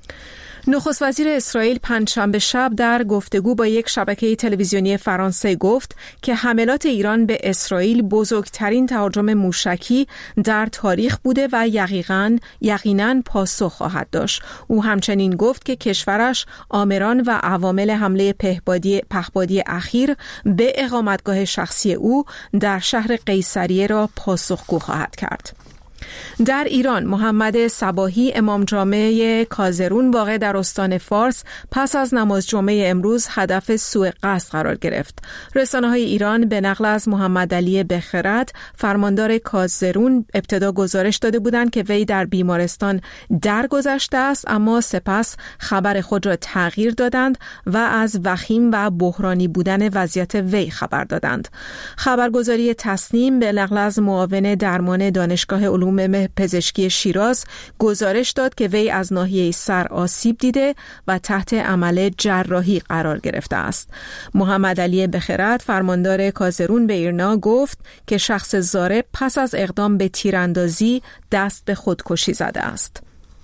نخست وزیر اسرائیل پنجشنبه شب در گفتگو با یک شبکه تلویزیونی فرانسه گفت که حملات ایران به اسرائیل بزرگترین تهاجم موشکی در تاریخ بوده و یقیقاً یقیناً پاسخ خواهد داشت. او همچنین گفت که کشورش آمران و عوامل حمله پهپادی پهپادی اخیر به اقامتگاه شخصی او در شهر قیصریه را پاسخگو خواهد کرد. در ایران محمد صباحی امام جامع کازرون واقع در استان فارس پس از نماز جمعه امروز هدف سوء قصد قرار گرفت. رسانه‌های ایران به نقل از محمد علی بخرد فرماندار کازرون ابتدا گزارش داده بودند که وی در بیمارستان درگذشته است، اما سپس خبر خود را تغییر دادند و از وخیم و بحرانی بودن وضعیت وی خبر دادند. خبرگزاری تسنیم به نقل از معاون درمان دانشگاه علوم پزشکی شیراز گزارش داد که وی از ناحیه سر آسیب دیده و تحت عمل جراحی قرار گرفته است. محمد علی بخرد فرماندار کازرون به ایرنا گفت که شخص ضارب پس از اقدام به تیراندازی دست به خودکشی زده است.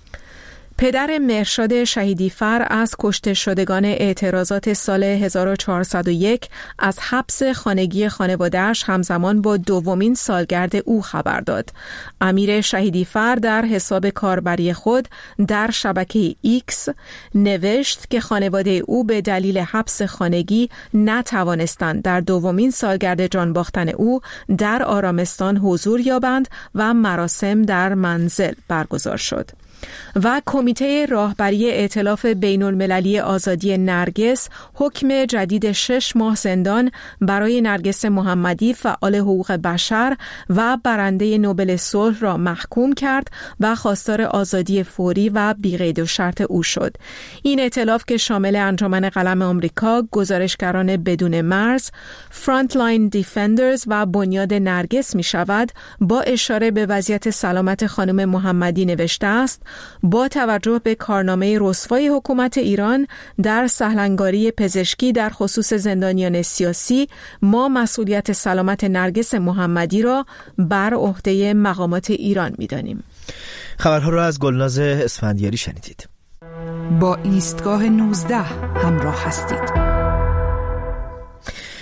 پدر مهرشاد شهیدیفر از کشته شدگان اعتراضات سال هزار و چهارصد و یک از حبس خانگی خانواده‌اش همزمان با دومین سالگرد او خبر داد. امیر شهیدیفر در حساب کاربری خود در شبکه ایکس نوشت که خانواده او به دلیل حبس خانگی نتوانستند در دومین سالگرد جان باختن او در آرامستان حضور یابند و مراسم در منزل برگزار شد. و کمیته راهبری ائتلاف بین المللی آزادی نرگس حکم جدید شش ماه زندان برای نرگس محمدی فعال حقوق بشر و برنده نوبل صلح را محکوم کرد و خواستار آزادی فوری و بی‌قید و شرط او شد. این ائتلاف که شامل انجمن قلم آمریکا، گزارشگران بدون مرز، فرانتلاین دیفندرز و بنیاد نرگس می شود، با اشاره به وضعیت سلامت خانم محمدی نوشته است: با توجه به کارنامه رسوای حکومت ایران در سهلنگاری پزشکی در خصوص زندانیان سیاسی، ما مسئولیت سلامت نرگس محمدی را بر عهده مقامات ایران می‌دانیم. خبرها را از گلناز اسفندیاری شنیدید. با ایستگاه نوزده همراه هستید.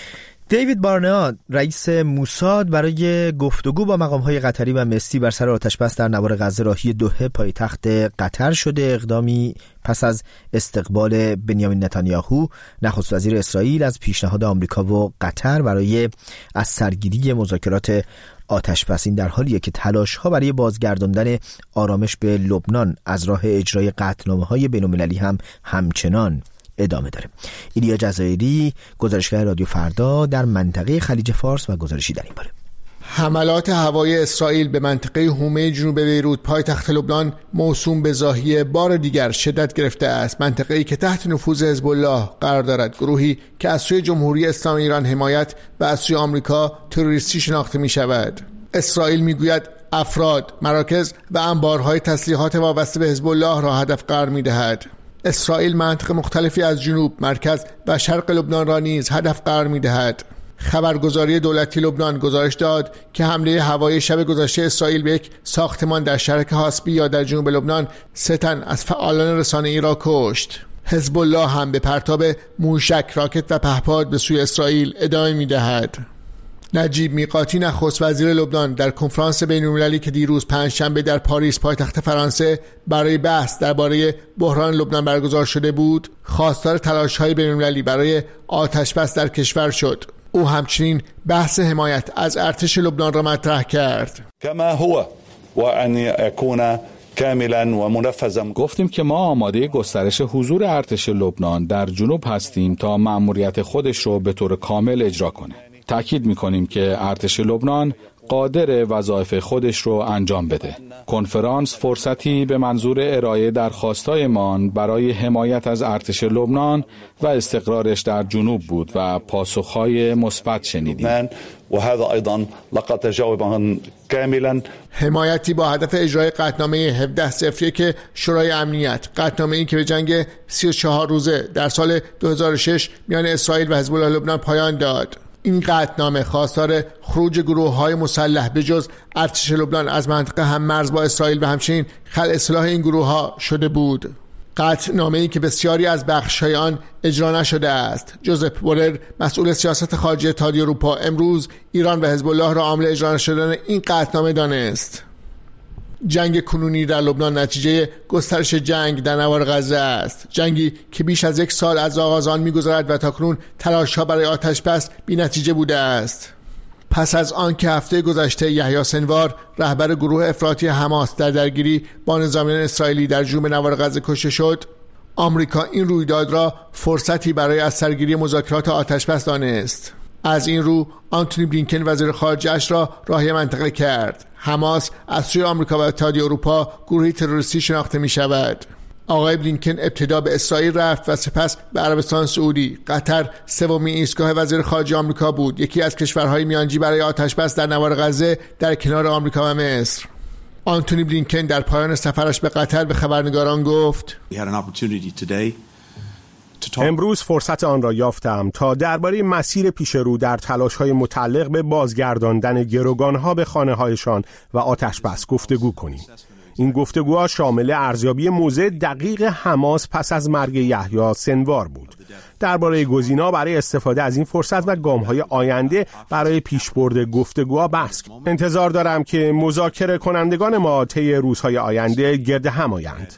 دیوید بارنئا رئیس موساد برای گفتگو با مقام‌های قطری و مصری بر سر آتش‌بس در نوار غزه راهی دوحه پایتخت قطر شده. اقدامی پس از استقبال بنیامین نتانیاهو نخست وزیر اسرائیل از پیشنهاد آمریکا و قطر برای از سرگیری مذاکرات آتش‌بس. این در حالیه که تلاش‌ها برای بازگرداندن آرامش به لبنان از راه اجرای قطعنامه‌های بین‌المللی هم همچنان ادامه داره. ایلیا جزایری، گزارشگر رادیو فردا در منطقه خلیج فارس و گزارشی در این باره. حملات هوایی اسرائیل به منطقه حومه جنوب بیروت پایتخت لبنان موسوم به ضاحیه بار دیگر شدت گرفته است. منطقه‌ای که تحت نفوذ حزب الله قرار دارد، گروهی که از سوی جمهوری اسلامی ایران حمایت و از سوی آمریکا تروریستی شناخته می شود. اسرائیل می گوید افراد، مراکز و انبارهای تسلیحات وابسته به حزب الله را هدف قرار می دهد. اسرائیل مناطق مختلفی از جنوب، مرکز و شرق لبنان را نیز هدف قرار می دهد. خبرگزاری دولتی لبنان گزارش داد که حمله هوایی شب گذشته اسرائیل به یک ساختمان در شرق حاسبی یا در جنوب لبنان سه تن از فعالان رسانه‌ای را کشت. حزب الله هم به پرتاب موشک، راکت و پهپاد به سوی اسرائیل ادامه می دهد. نجیب میقاتی نخست وزیر لبنان در کنفرانس بین‌المللی که دیروز پنجشنبه در پاریس پایتخت فرانسه برای بحث درباره بحران لبنان برگزار شده بود، خواستار تلاش‌های بین‌المللی برای آتش‌بس در کشور شد. او همچنین بحث حمایت از ارتش لبنان را مطرح کرد. کما هو و ان یکون کاملا و منفذا. گفتیم که ما آماده گسترش حضور ارتش لبنان در جنوب هستیم تا مأموریت خودش رو به طور کامل اجرا کنه. تأکید می‌کنیم که ارتش لبنان قادر وظایف خودش رو انجام بده. کنفرانس فرصتی به منظور ارائه درخواستایمان برای حمایت از ارتش لبنان و استقرارش در جنوب بود و پاسخهای مثبت شنیدیم. و هذا ايضا لقد تجاوبا كاملا. حمایتی با هدف اجرای قطعنامه هفده صفر یک شورای امنیت، قطعنامه‌ای که به جنگ سی و چهار روزه در سال دو هزار و شش میان اسرائیل و حزب الله لبنان پایان داد. این قطعنامه خواستار خروج گروه‌های مسلح به جز ارتش لبنان از منطقه هم مرز با اسرائیل و همچنین خلع سلاح این گروه‌ها شده بود. قطعنامه‌ای که بسیاری از بخش‌های آن اجرا نشده است. جوزف بورر، مسئول سیاست خارجی اتحادیه اروپا، امروز ایران و حزب الله را عامل اجرا نشدن این قطعنامه دانست. جنگ کنونی در لبنان نتیجه گسترش جنگ در نوار غزه است. جنگی که بیش از یک سال از آغاز آن می‌گذرد و تاکنون تلاش‌ها برای آتش‌بس بی‌نتیجه بوده است. پس از آن که هفته گذشته یحیی سنوار، رهبر گروه افراطی حماس، در درگیری با نظامیان اسرائیلی در جنوب نوار غزه کشته شد، آمریکا این رویداد را فرصتی برای از سرگیری مذاکرات آتش‌بس دانست. از این رو آنتونی بلینکن وزیر خارجه اش را راهی منطقه کرد. حماس از سوی آمریکا و اتحادیه اروپا گروهی تروریستی شناخته می شود. آقای بلینکن ابتدا به اسرائیل رفت و سپس به عربستان سعودی. قطر سومین ایستگاه وزیر خارجه آمریکا بود، یکی از کشورهای میانجی برای آتش‌بس در نوار غزه در کنار آمریکا و مصر. آنتونی بلینکن در پایان سفرش به قطر به خبرنگاران گفت: امروز فرصت آن را یافتم تا درباره مسیر پیش رو در تلاش‌های متعلق به بازگرداندن گروگان‌ها به خانه‌هایشان و آتش‌بس گفتگو کنیم. این گفتگوها شامل ارزیابی موضع دقیق حماس پس از مرگ یحیی سنوار بود. درباره گزینه‌ها برای استفاده از این فرصت و گام‌های آینده برای پیشبرد گفتگوها بحث کنیم. انتظار دارم که مذاکره کنندگان ما طی روزهای آینده گرد هم آیند.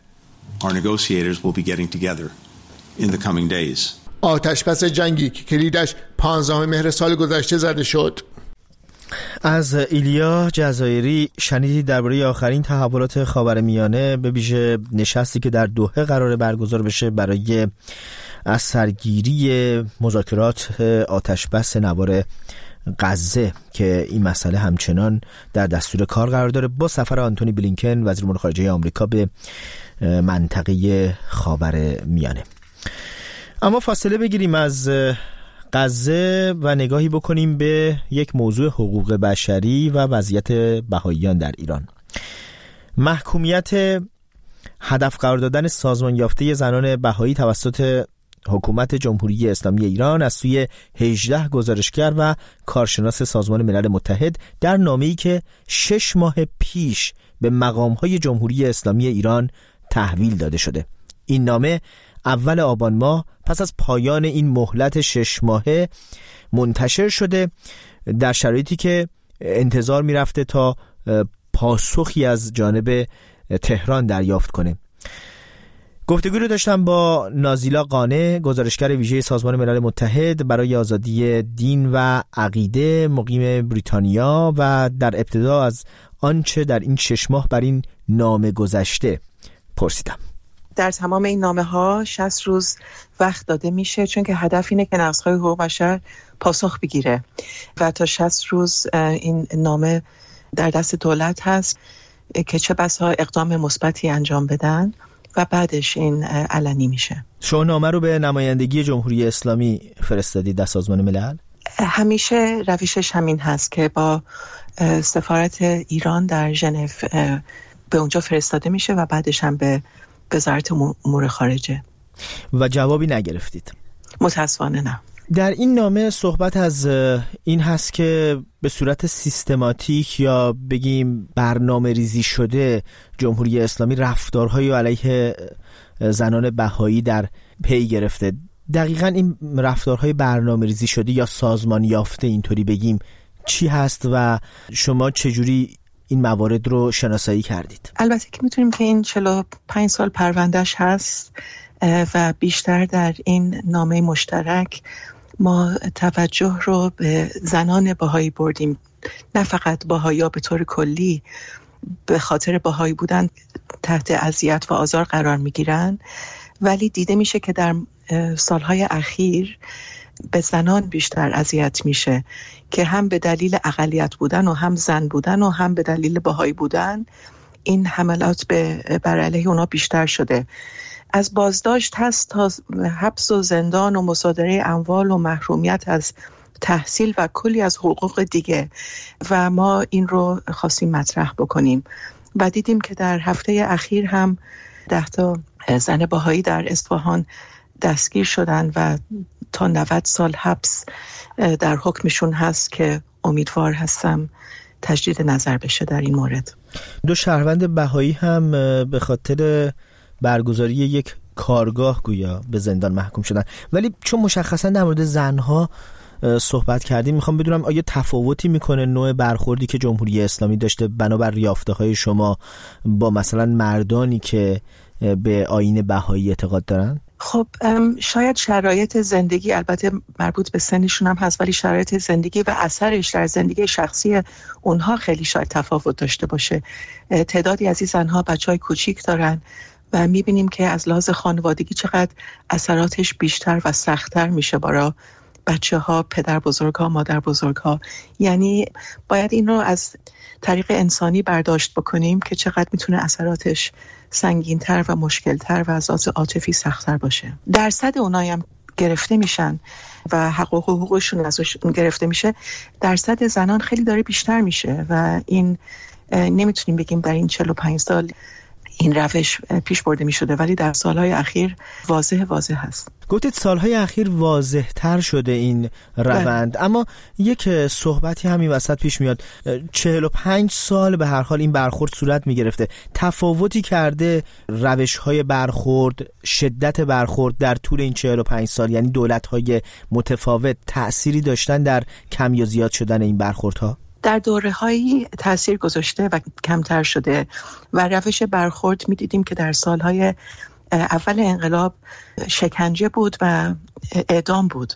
in the coming days. آتش‌بس جنگی که کلیدش پانزدهم مهر سال گذشته زده شد. از ایلیا جزایری شنیدید درباره آخرین تحولات خاورمیانه، به ویژه نشستی که در دوحه قرار برگزار بشه برای از سرگیری مذاکرات آتش‌بس نوار غزه که این مسئله همچنان در دستور کار قرار داره، با سفر آنتونی بلینکن وزیر امور خارجه آمریکا به منطقه خاورمیانه. اما فاصله بگیریم از غزه و نگاهی بکنیم به یک موضوع حقوق بشری و وضعیت بهائیان در ایران. محکومیت هدف قرار دادن سازمان یافته زنان بهایی توسط حکومت جمهوری اسلامی ایران از سوی هجده گزارشگر و کارشناس سازمان ملل متحد در نامه‌ای که شش ماه پیش به مقام‌های جمهوری اسلامی ایران تحویل داده شده. این نامه اول آبان ماه پس از پایان این مهلت شش ماهه منتشر شده، در شرایطی که انتظار میرفته تا پاسخی از جانب تهران دریافت کنه. گفتگو رو داشتم با نازیلا قانع، گزارشگر ویژه سازمان ملل متحد برای آزادی دین و عقیده، مقیم بریتانیا، و در ابتدا از آنچه در این شش ماه بر این نامه گذشته پرسیدم. در تمام این نامه ها شصت روز وقت داده میشه، چون که هدف اینه که نقض‌های حقوق بشر پاسخ بگیره و تا شصت روز این نامه در دست دولت هست که چه بسا اقدام مثبتی انجام بدن و بعدش این علنی میشه. شما نامه رو به نمایندگی جمهوری اسلامی فرستادید در سازمان ملل؟ همیشه روشش همین هست که با سفارت ایران در ژنو به اونجا فرستاده میشه و بعدش هم به وزارت امور خارجه. و جوابی نگرفتید؟ متاسفانه نه. در این نامه صحبت از این هست که به صورت سیستماتیک یا بگیم برنامه ریزی شده جمهوری اسلامی رفتارهای علیه زنان بهایی در پی گرفته. دقیقاً این رفتارهای برنامه ریزی شده یا سازمان یافته اینطوری بگیم چی هست و شما چجوری این موارد رو شناسایی کردید؟ البته که میتونیم که این چهل و پنج سال پروندهش هست و بیشتر در این نامه مشترک ما توجه رو به زنان بهایی بردیم، نه فقط بهایی ها به طور کلی به خاطر بهایی بودن تحت اذیت و آزار قرار میگیرن، ولی دیده میشه که در سالهای اخیر به زنان بیشتر اذیت میشه که هم به دلیل اقلیت بودن و هم زن بودن و هم به دلیل بهایی بودن این حملات به بر علیه اونا بیشتر شده. از بازداشت هست تا حبس و زندان و مصادره اموال و محرومیت از تحصیل و کلی از حقوق دیگه، و ما این رو خواستیم مطرح بکنیم و دیدیم که در هفته اخیر هم ده تا زن بهایی در اصفهان دستگیر شدن و تا نود سال حبس در حکمشون هست که امیدوار هستم تجدید نظر بشه در این مورد. دو شهروند بهایی هم به خاطر برگزاری یک کارگاه گویا به زندان محکوم شدن، ولی چون مشخصا در مورد زنها صحبت کردیم میخوام بدونم آیا تفاوتی میکنه نوع برخوردی که جمهوری اسلامی داشته بنابر یافته های شما با مثلا مردانی که به آیین بهایی اعتقاد دارن؟ خب شاید شرایط زندگی، البته مربوط به سنشون هم هست، ولی شرایط زندگی و اثرش در زندگی شخصی اونها خیلی شاید تفاوت داشته باشه. تعدادی از این زنها بچهای کوچیک دارن و میبینیم که از لحاظ خانوادگی چقدر اثراتش بیشتر و سخت‌تر میشه برای بچه ها، پدر بزرگ ها، مادر بزرگ ها. یعنی باید این رو از طریق انسانی برداشت بکنیم که چقدر میتونه اثراتش سنگین‌تر و مشکل‌تر و از لحاظ عاطفی سخت‌تر باشه. درصد اونایی هم گرفته میشن و حقوق و حقوقشون ازشون گرفته میشه، درصد زنان خیلی داره بیشتر میشه و این نمیتونیم بگیم در این چهل و پنج سال این روش پیش برده می شده، ولی در سالهای اخیر واضح واضح هست. گفتید سالهای اخیر واضح تر شده این روند، ده. اما یک صحبتی همین وسط پیش میاد، چهل و پنج سال به هر حال این برخورد صورت می گرفته، تفاوتی کرده روش های برخورد، شدت برخورد در طول این چهل و پنج سال؟ یعنی دولت های متفاوت تأثیری داشتن در کم یا زیاد شدن این برخوردها؟ در دوره‌هایی تأثیر گذاشته و کمتر شده و روش برخورد می‌دیدیم که در سالهای اول انقلاب شکنجه بود و اعدام بود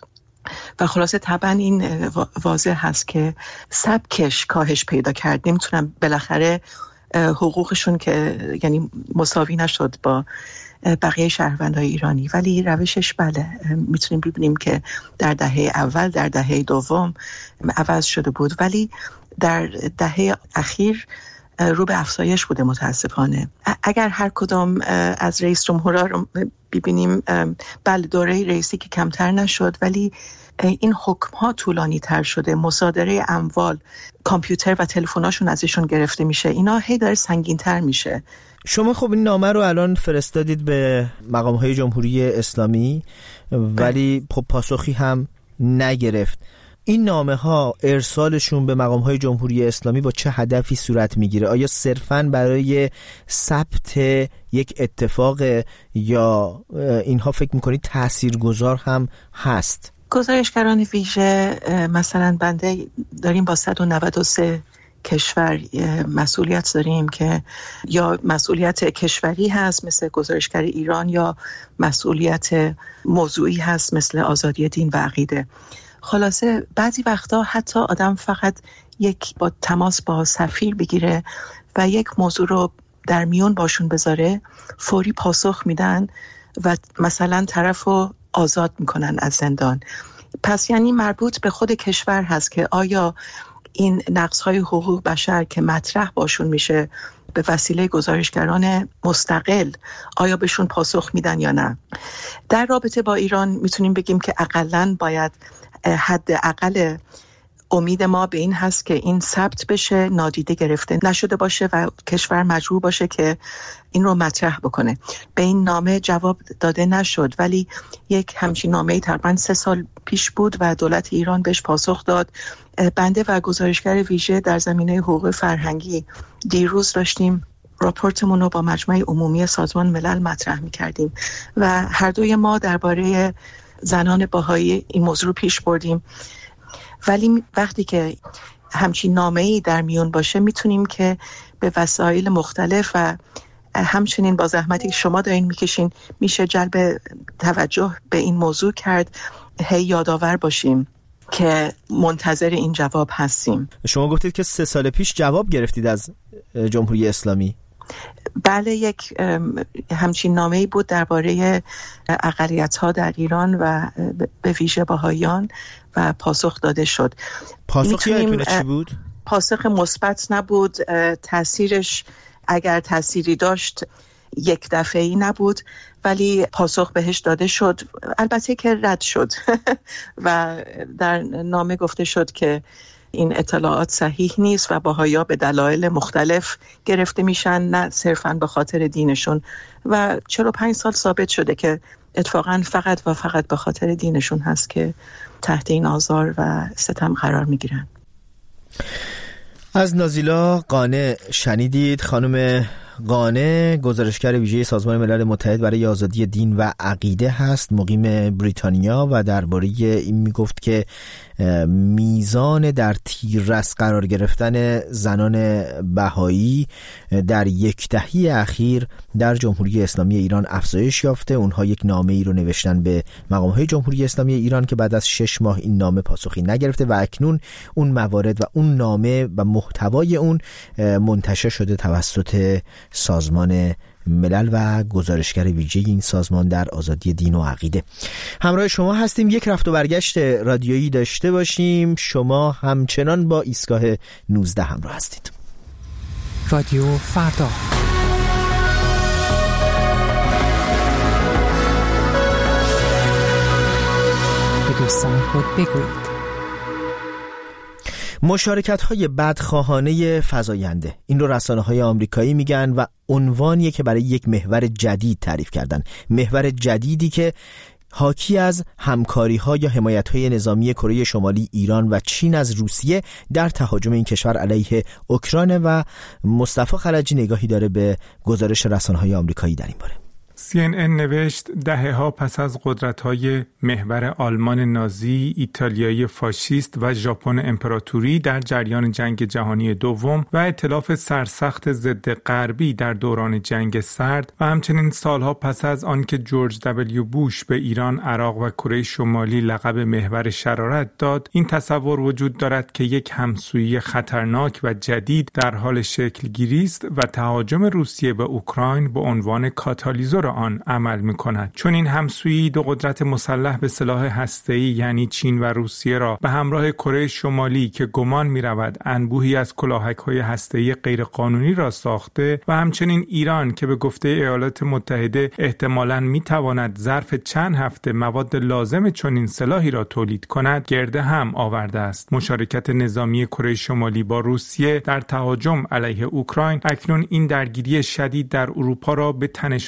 و خلاصه طبعا این واضح هست که سبکش کاهش پیدا کرد. نمیتونم بالاخره حقوقشون که یعنی مساوی نشد با بقیه شهروندهای ایرانی، ولی روشش بله میتونیم ببینیم که در دهه اول در دهه دوم عوض شده بود، ولی در دهه اخیر رو به افزایش بوده متاسفانه. اگر هر کدام از رئیس جمهورها رو ببینیم، بله دوره رئیسی که کمتر نشد، ولی این حکم ها طولانی تر شده، مصادره اموال، کامپیوتر و تلفناشون ازشون گرفته میشه، اینا هی داره سنگین تر میشه. شما خب این نامه رو الان فرستادید به مقام های جمهوری اسلامی، ولی خب پاسخی هم نگرفت. این نامه ها ارسالشون به مقام های جمهوری اسلامی با چه هدفی صورت میگیره؟ آیا صرفاً برای ثبت یک اتفاق یا اینها فکر میکنید تاثیرگذار هم هست؟ گزارشگران ویژه مثلا بنده داریم با صد و نود و سه کشور مسئولیت داریم که یا مسئولیت کشوری هست مثل گزارشگر ایران یا مسئولیت موضوعی هست مثل آزادی دین و عقیده. خلاصه بعضی وقتا حتی آدم فقط یک با تماس با سفیر بگیره و یک موضوع رو در میون باشون بذاره، فوری پاسخ میدن و مثلا طرف رو آزاد میکنن از زندان. پس یعنی مربوط به خود کشور هست که آیا این نقض‌های حقوق بشر که مطرح باشون میشه به وسیله گزارشگران مستقل، آیا بهشون پاسخ میدن یا نه. در رابطه با ایران میتونیم بگیم که اقلن باید حد اقل امید ما به این هست که این ثبت بشه، نادیده گرفته نشده باشه و کشور مجبور باشه که این رو مطرح بکنه. به این نامه جواب داده نشد، ولی یک همچین نامه تقریبا سه سال پیش بود و دولت ایران بهش پاسخ داد. بنده و گزارشگر ویژه در زمینه حقوق فرهنگی دیروز داشتیم راپورتمون رو با مجمع عمومی سازمان ملل مطرح می‌کردیم و هر دوی ما درباره زنان بهایی این موضوع رو پیش بردیم. ولی وقتی که همچین نامه‌ای در میون باشه میتونیم که به وسایل مختلف و همچنین با زحمتی که شما دارین میکشین میشه جلب توجه به این موضوع کرد، هی یادآور باشیم که منتظر این جواب هستیم. شما گفتید که سه سال پیش جواب گرفتید از جمهوری اسلامی. بله، یک همچین نامه‌ای بود درباره اقلیت‌ها در ایران و به ویژه بهائیان و پاسخ داده شد. پاسخ یادتونه چی بود؟ پاسخ مثبت نبود. تأثیرش اگر تأثیری داشت یک دفعه‌ای نبود، ولی پاسخ بهش داده شد، البته که رد شد و در نامه گفته شد که این اطلاعات صحیح نیست و بهائی‌ها به دلایل مختلف گرفته میشن، نه صرفاً به خاطر دینشون و چهل و پنج سال ثابت شده که اتفاقاً فقط و فقط به خاطر دینشون هست که تحت این آزار و ستم قرار میگیرن. از نازیلا قانع شنیدید. خانم قانع گزارشگر ویژه سازمان ملل متحد برای آزادی دین و عقیده هست، مقیم بریتانیا، و درباره این میگفت که میزان در تیررس قرار گرفتن زنان بهایی در یک دهه اخیر در جمهوری اسلامی ایران افزایش یافته. اونها یک نامه ای رو نوشتن به مقام‌های جمهوری اسلامی ایران که بعد از شش ماه این نامه پاسخی نگرفته و اکنون اون موارد و اون نامه و محتوای اون منتشر شده توسط سازمان ملل و گزارشگر ویژه این سازمان در آزادی دین و عقیده. همراه شما هستیم. یک رفت و برگشت رادیویی داشته باشیم. شما همچنان با ایستگاه نوزده همراه هستید. رادیو فردا. به دوستان خود بگویید. مشارکت‌های بدخواهانه فزاینده، این رو رسانه‌های آمریکایی میگن و عنوانیه که برای یک محور جدید تعریف کردن. محور جدیدی که حاکی از همکاری‌ها یا حمایت‌های نظامی کره شمالی، ایران و چین از روسیه در تهاجم این کشور علیه اوکراین و مصطفی خلجی نگاهی داره به گزارش رسانه‌های آمریکایی در این باره. سی ان ان نوشت دهه‌ها پس از قدرت‌های محور آلمان نازی، ایتالیایی فاشیست و ژاپن امپراتوری در جریان جنگ جهانی دوم و ائتلاف سرسخت ضد غربی در دوران جنگ سرد و همچنین سالها پس از آنکه جورج دبلیو بوش به ایران، عراق و کره شمالی لقب محور شرارت داد، این تصور وجود دارد که یک همسویی خطرناک و جدید در حال شکل گیری است و تهاجم روسیه به اوکراین به عنوان کاتالیزور آن عمل می‌کند. چون این همسویی دو قدرت مسلح به سلاح هسته‌ای یعنی چین و روسیه را به همراه کره شمالی که گمان می‌رود انبوهی از کلاهک‌های هسته‌ای غیرقانونی را ساخته و همچنین ایران که به گفته ایالات متحده احتمالاً می‌تواند ظرف چند هفته مواد لازم چنین سلاحی را تولید کند، گرده هم آورده است. مشارکت نظامی کره شمالی با روسیه در تهاجم علیه اوکراین اکنون این درگیری شدید در اروپا را به تنش‌های در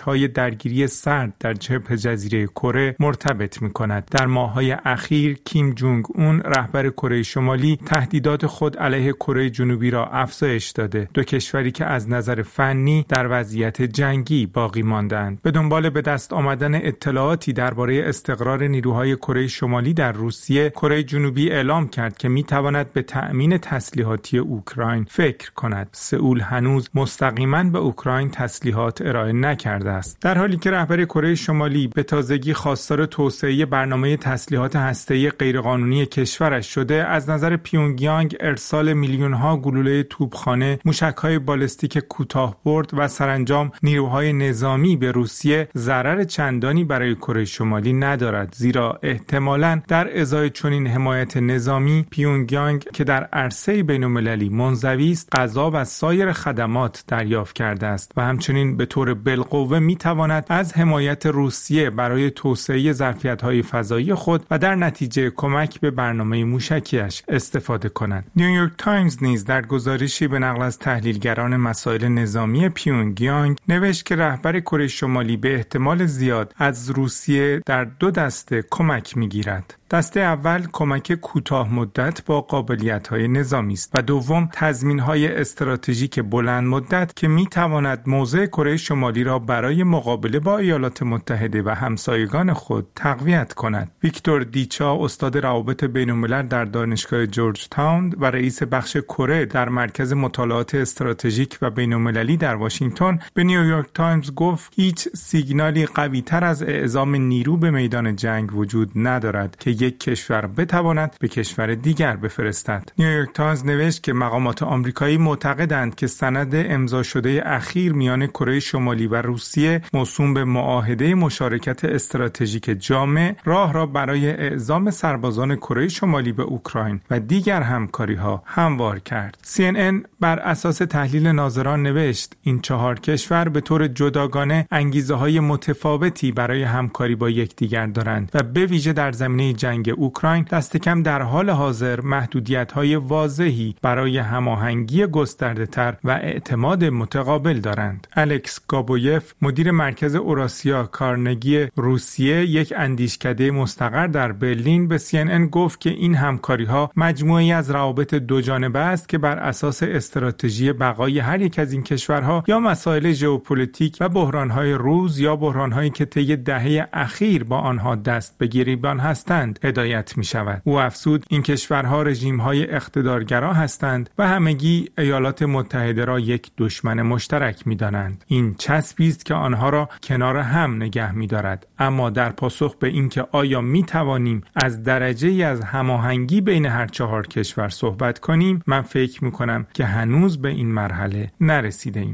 درگیری سرد در شبه جزیره کره مرتبط می‌کند. در ماه‌های اخیر کیم جونگ اون رهبر کره شمالی تهدیدات خود علیه کره جنوبی را افزایش داده. دو کشوری که از نظر فنی در وضعیت جنگی باقی ماندند. به دنبال به دست آمدن اطلاعاتی درباره استقرار نیروهای کره شمالی در روسیه، کره جنوبی اعلام کرد که می‌تواند به تأمین تسلیحاتی اوکراین فکر کند. سئول هنوز مستقیما به اوکراین تسلیحات ارائه نکرده است، در حالی که رهبر کره شمالی به تازگی خواستار توسعه برنامه تسلیحات هسته‌ای غیرقانونی کشورش شده. از نظر پیونگیانگ ارسال میلیون‌ها گلوله توپخانه، موشک‌های بالستیک کوتاه‌برد و سرانجام نیروهای نظامی به روسیه ضرر چندانی برای کره شمالی ندارد، زیرا احتمالاً در ازای چنین حمایت نظامی پیونگیانگ که در عرصه بین‌المللی منزوی است، غذا و سایر خدمات دریافت کرده است و همچنین به طور بالقوه می‌تواند از حمایت روسیه برای توسعه ظرفیت‌های فضایی خود و در نتیجه کمک به برنامه موشکیش استفاده کند. نیویورک تایمز نیز در گزارشی به نقل از تحلیلگران مسائل نظامی پیونگیانگ نوشت که رهبر کره شمالی به احتمال زیاد از روسیه در دو دسته کمک می‌گیرد. دسته اول کمک کوتاه مدت با قابلیت‌های نظامی است و دوم تضمین‌های استراتژیک بلند مدت که می‌تواند موضع کره شمالی را برای مقابله با ایالات متحده و همسایگان خود تقویت کند. ویکتور دیچا، استاد روابط بین‌الملل در دانشگاه جورج تاون و رئیس بخش کره در مرکز مطالعات استراتژیک و بین‌المللی در واشنگتن، به نیویورک تایمز گفت هیچ سیگنالی قوی‌تر از اعزام نیرو به میدان جنگ وجود ندارد که یک کشور بتواند به کشور دیگر بفرستد. نیویورک تایمز نوشت که مقامات آمریکایی معتقدند که سند امضا شده اخیر میان کره شمالی و روسیه موسوم به معاهده مشارکت استراتژیک جامع راه را برای اعزام سربازان کره شمالی به اوکراین و دیگر همکاری‌ها هموار کرد. سی ان ان بر اساس تحلیل ناظران نوشت این چهار کشور به طور جداگانه انگیزه‌های متفاوتی برای همکاری با یکدیگر دارند و به ویژه در زمینه جنگ اوکراین دست کم در حال حاضر محدودیت‌های واضحی برای هماهنگی گسترده‌تر و اعتماد متقابل دارند. الکس گابویف، مدیر مرکز اوراسیا کارنگی روسیه، یک اندیشکده مستقر در برلین، به سی ان ان گفت که این همکاری‌ها مجموعه‌ای از روابط دو جانبه است که بر اساس استراتژی بقای هر یک از این کشورها یا مسائل ژئوپلیتیک و بحران‌های روز یا بحران‌هایی که طی دهه اخیر با آنها دست به گریبان هستند هدایت می‌شود. او افزود این کشورها رژیم‌های اقتدارگرا هستند و همگی ایالات متحده را یک دشمن مشترک می‌دانند. این چسبی است که آنها را کنار هم نگه می‌دارد. اما در پاسخ به اینکه آیا می‌توانیم از درجه‌ای از هماهنگی بین هر چهار کشور صحبت کنیم، من فکر می‌کنم که هنوز به این مرحله نرسیده‌ایم.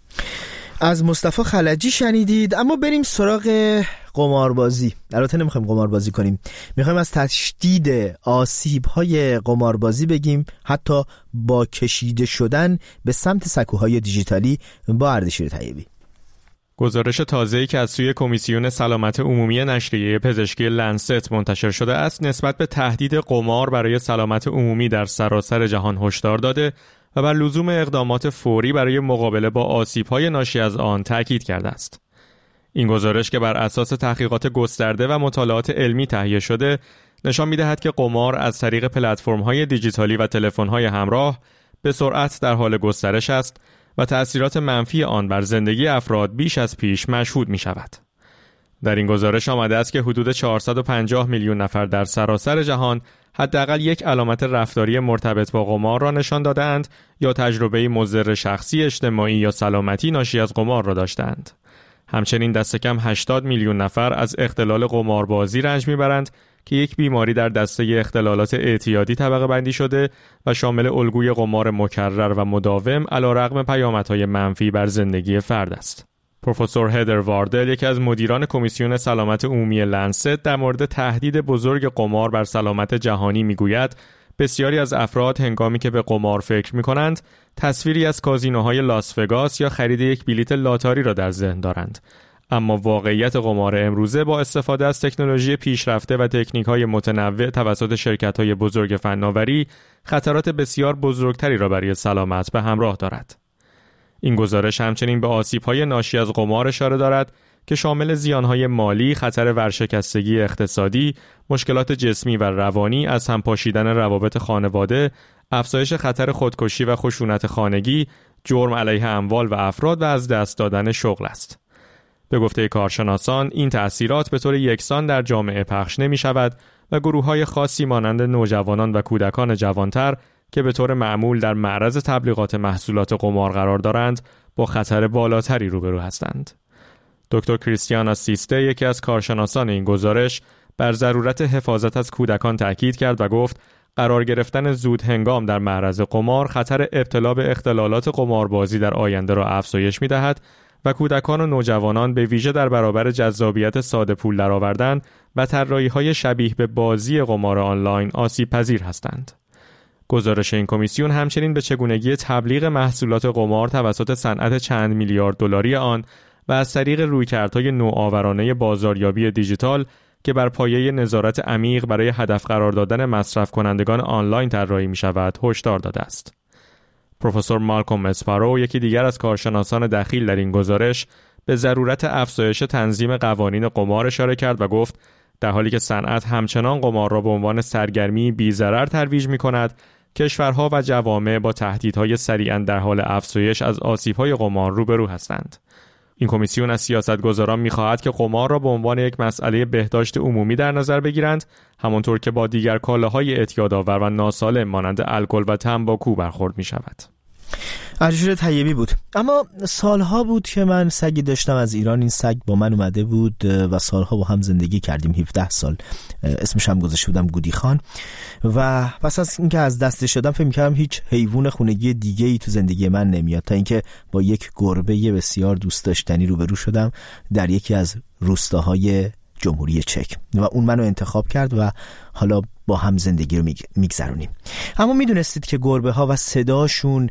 از مصطفی خلجی شنیدید. اما بریم سراغ قماربازی. البته نمیخوایم قماربازی کنیم، میخوایم از تشدید آسیب‌های قماربازی بگیم، حتی با کشیده شدن به سمت سکوهای دیجیتالی. با اردشیر طیبی. گزارش تازه‌ای که از سوی کمیسیون سلامت عمومی نشریه پزشکی لنست منتشر شده است نسبت به تهدید قمار برای سلامت عمومی در سراسر جهان هشدار داده و بر لزوم اقدامات فوری برای مقابله با آسیب‌های ناشی از آن تاکید کرده است. این گزارش که بر اساس تحقیقات گسترده و مطالعات علمی تهیه شده، نشان می‌دهد که قمار از طریق پلتفرم‌های دیجیتالی و تلفن‌های همراه به سرعت در حال گسترش است و تأثیرات منفی آن بر زندگی افراد بیش از پیش مشهود می‌شود. در این گزارش آمده است که حدود چهارصد و پنجاه میلیون نفر در سراسر جهان حداقل یک علامت رفتاری مرتبط با قمار را نشان دادند یا تجربه مضر شخصی، اجتماعی یا سلامتی ناشی از قمار را داشتند. همچنین دست کم هشتاد میلیون نفر از اختلال قماربازی رنج میبرند که یک بیماری در دسته اختلالات اعتیادی طبقه بندی شده و شامل الگوی قمار مکرر و مداوم علیرغم پیامدهای منفی بر زندگی فرد است. پروفسور هدر واردل، یکی از مدیران کمیسیون سلامت عمومی لنست، در مورد تهدید بزرگ قمار بر سلامت جهانی میگوید بسیاری از افراد هنگامی که به قمار فکر می‌کنند تصویری از کازینوهای لاس وگاس یا خرید یک بلیت لاتاری را در ذهن دارند، اما واقعیت قمار امروزه با استفاده از تکنولوژی پیشرفته و تکنیک‌های متنوع توسط شرکت‌های بزرگ فناوری خطرات بسیار بزرگتری را برای سلامت به همراه دارد. این گزارش همچنین به آسیب‌های ناشی از قمار اشاره دارد که شامل زیانهای مالی، خطر ورشکستگی اقتصادی، مشکلات جسمی و روانی، از هم پاشیدن روابط خانواده، افزایش خطر خودکشی و خشونت خانگی، جرم علیه اموال و افراد و از دست دادن شغل است. به گفته کارشناسان این تأثیرات به طور یکسان در جامعه پخش نمی شود و گروه‌های خاصی مانند نوجوانان و کودکان جوانتر که به طور معمول در معرض تبلیغات محصولات قمار قرار دارند با خطر بالاتری روبرو هستند. دکتر کریستیانا سیسته، یکی از کارشناسان این گزارش، بر ضرورت حفاظت از کودکان تاکید کرد و گفت قرار گرفتن زود هنگام در معرض قمار خطر ابتلا به اختلالات قماربازی در آینده را افزایش می‌دهد و کودکان و نوجوانان به ویژه در برابر جذابیت ساده پول درآوردن و طراحی‌های شبیه به بازی قمار آنلاین آسیب پذیر هستند. گزارش این کمیسیون همچنین به چگونگی تبلیغ محصولات قمار توسط صنعت چند میلیارد دلاری آن و از طریق رویکردهای نوآورانه بازاریابی دیجیتال که بر پایه نظارت عمیق برای هدف قرار دادن مصرف کنندگان آنلاین طراحی می‌شود هشدار داده است. پروفسور مالکوم اسپارو، یکی دیگر از کارشناسان دخیل در این گزارش، به ضرورت افزایش تنظیم قوانین قمار اشاره کرد و گفت در حالی که صنعت همچنان قمار را به عنوان سرگرمی بی‌ضرر ترویج می‌کند، کشورها و جوامع با تهدیدهای سریعاً در حال افزایش از آسیب‌های قمار روبرو هستند. این کمیسیون از سیاستگزاران می‌خواهد که قمار را به عنوان یک مسئله بهداشت عمومی در نظر بگیرند، همانطور که با دیگر کالاهای اعتیادآور و ناسالم مانند الکل و تنباکو برخورد می‌شود. علیشور طیبی بود. اما سالها بود که من سگی داشتم از ایران. این سگ با من اومده بود و سالها با هم زندگی کردیم، هفده سال. اسمش هم گذاشته بودم گودی خان. و پس از اینکه از دستش شدم فکر می‌کردم هیچ حیوان خونگی دیگه‌ای تو زندگی من نمیاد، تا اینکه با یک گربه بسیار دوست داشتنی روبرو شدم در یکی از روستاهای جمهوری چک و اون منو انتخاب کرد و حالا با هم زندگی رو میگذرونیم. اما میدونستید که گربه ها و صداشون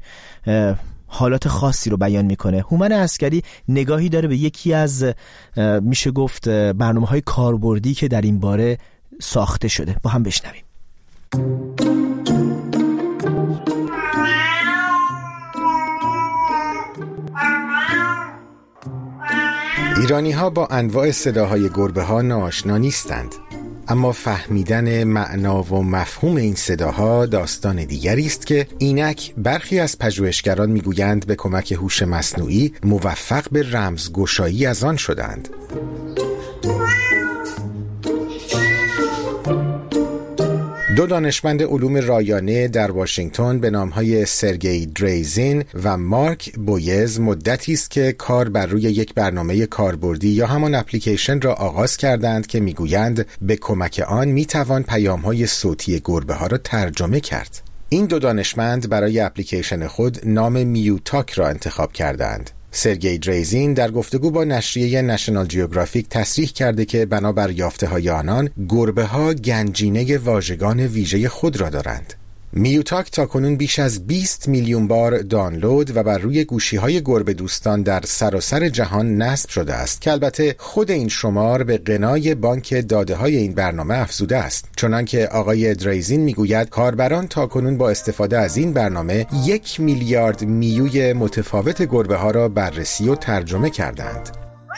حالات خاصی رو بیان میکنه؟ هومن عسکری نگاهی داره به یکی از میشه گفت برنامه های کاربردی که در این باره ساخته شده. با هم بشنویم. ایرانی ها با انواع صداهای گربه ها ناآشنا نیستند، اما فهمیدن معنا و مفهوم این صداها داستان دیگری است که اینک برخی از پژوهشگران میگویند به کمک هوش مصنوعی موفق به رمزگشایی از آن شدند. دو دانشمند علوم رایانه در واشنگتن به نامهای سرگئی دریزین و مارک بویز مدتی است که کار بر روی یک برنامه کاربردی یا همان اپلیکیشن را آغاز کردند که میگویند به کمک آن میتوان پیام‌های صوتی گربه‌ها را ترجمه کرد. این دو دانشمند برای اپلیکیشن خود نام میوتاک را انتخاب کردند. سرگئی دریزین در گفتگو با نشریه نشنال جیوگرافیک تصریح کرده که بنابر یافته‌های آنان گربه‌ها گنجینه واژگان ویژه خود را دارند. میوتاک تاکنون بیش از بیست میلیون بار دانلود و بر روی گوشی‌های گربه دوستان در سراسر جهان نصب شده است که البته خود این شمار به غنای بانک داده‌های این برنامه افزوده است، چنانکه آقای دریزین میگوید کاربران تاکنون با استفاده از این برنامه یک میلیارد میوی متفاوت گربه‌ها را بررسی و ترجمه کردند.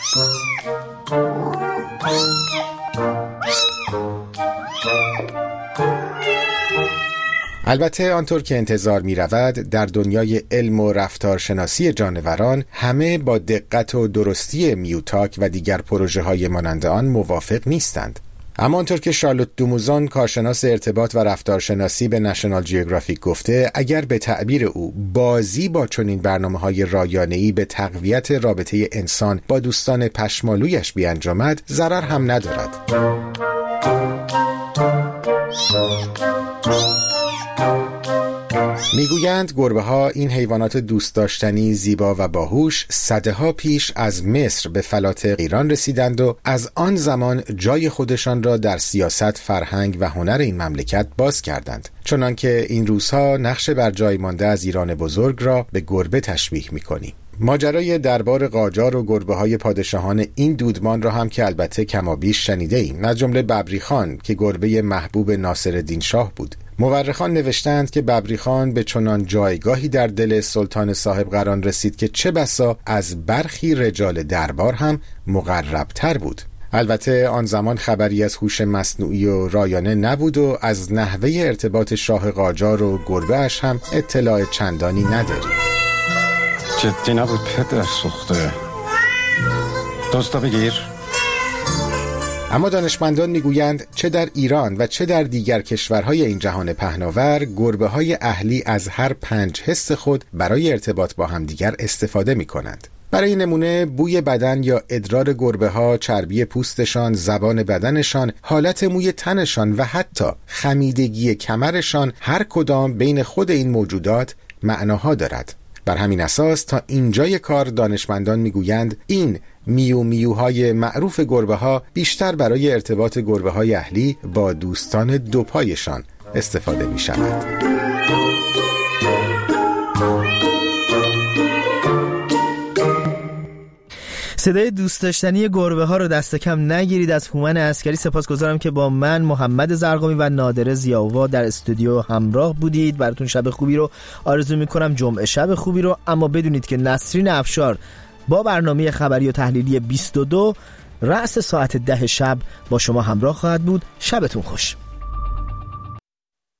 البته آنطور که انتظار می رود در دنیای علم و رفتارشناسی جانوران همه با دقت و درستی میوتاک و دیگر پروژه های مانند آن موافق نیستند. اما آنطور که شارلوت دوموزون کارشناس ارتباط و رفتارشناسی به نشنال جیوگرافیک گفته، اگر به تعبیر او بازی با چنین برنامه‌های رایانه‌ای به تقویت رابطه انسان با دوستان پشمالویش بیانجامد ضرر هم ندارد. میگویند گربه ها، این حیوانات دوست داشتنی، زیبا و باهوش، صده ها پیش از مصر به فلات ایران رسیدند و از آن زمان جای خودشان را در سیاست، فرهنگ و هنر این مملکت باز کردند، چنانکه این روزها نقش بر جای مانده از ایران بزرگ را به گربه تشبیه می‌کنیم. ماجرای دربار قاجار و گربه‌های پادشاهان این دودمان را هم که البته کمابیش شنیده ایم، از جمله ببریخان که گربه محبوب ناصرالدین شاه بود. مورخان نوشتند که ببریخان به چنان جایگاهی در دل سلطان صاحب قران رسید که چه بسا از برخی رجال دربار هم مقربتر بود. البته آن زمان خبری از هوش مصنوعی و رایانه نبود و از نحوه ارتباط شاه قاجار و گربه‌اش هم اطلاع چندانی نداریم. جدی نبود پدر سوخته. دوستا بگیر. اما دانشمندان میگویند چه در ایران و چه در دیگر کشورهای این جهان پهناور، گربه‌های اهلی از هر پنج حس خود برای ارتباط با همدیگر استفاده می‌کنند. برای نمونه بوی بدن یا ادرار گربه‌ها، چربی پوستشان، زبان بدنشان، حالت موی تنشان و حتی خمیدگی کمرشان، هر کدام بین خود این موجودات معناها دارد. بر همین اساس تا اینجای کار دانشمندان میگویند این میو میوهای معروف گربه‌ها بیشتر برای ارتباط گربه‌های اهلی با دوستان دوپایشان استفاده می‌شود. صدای دوست داشتنی گربه ها رو دست کم نگیرید از هومن عسکری. سپاسگزارم که با من، محمد زرقامی و نادره ضیاءآوا در استودیو همراه بودید. براتون شب خوبی رو آرزو میکنم، جمعه شب خوبی رو. اما بدونید که نسرین افشار با برنامه خبری و تحلیلی بیست و دو رأس ساعت ده شب با شما همراه خواهد بود. شبتون خوش.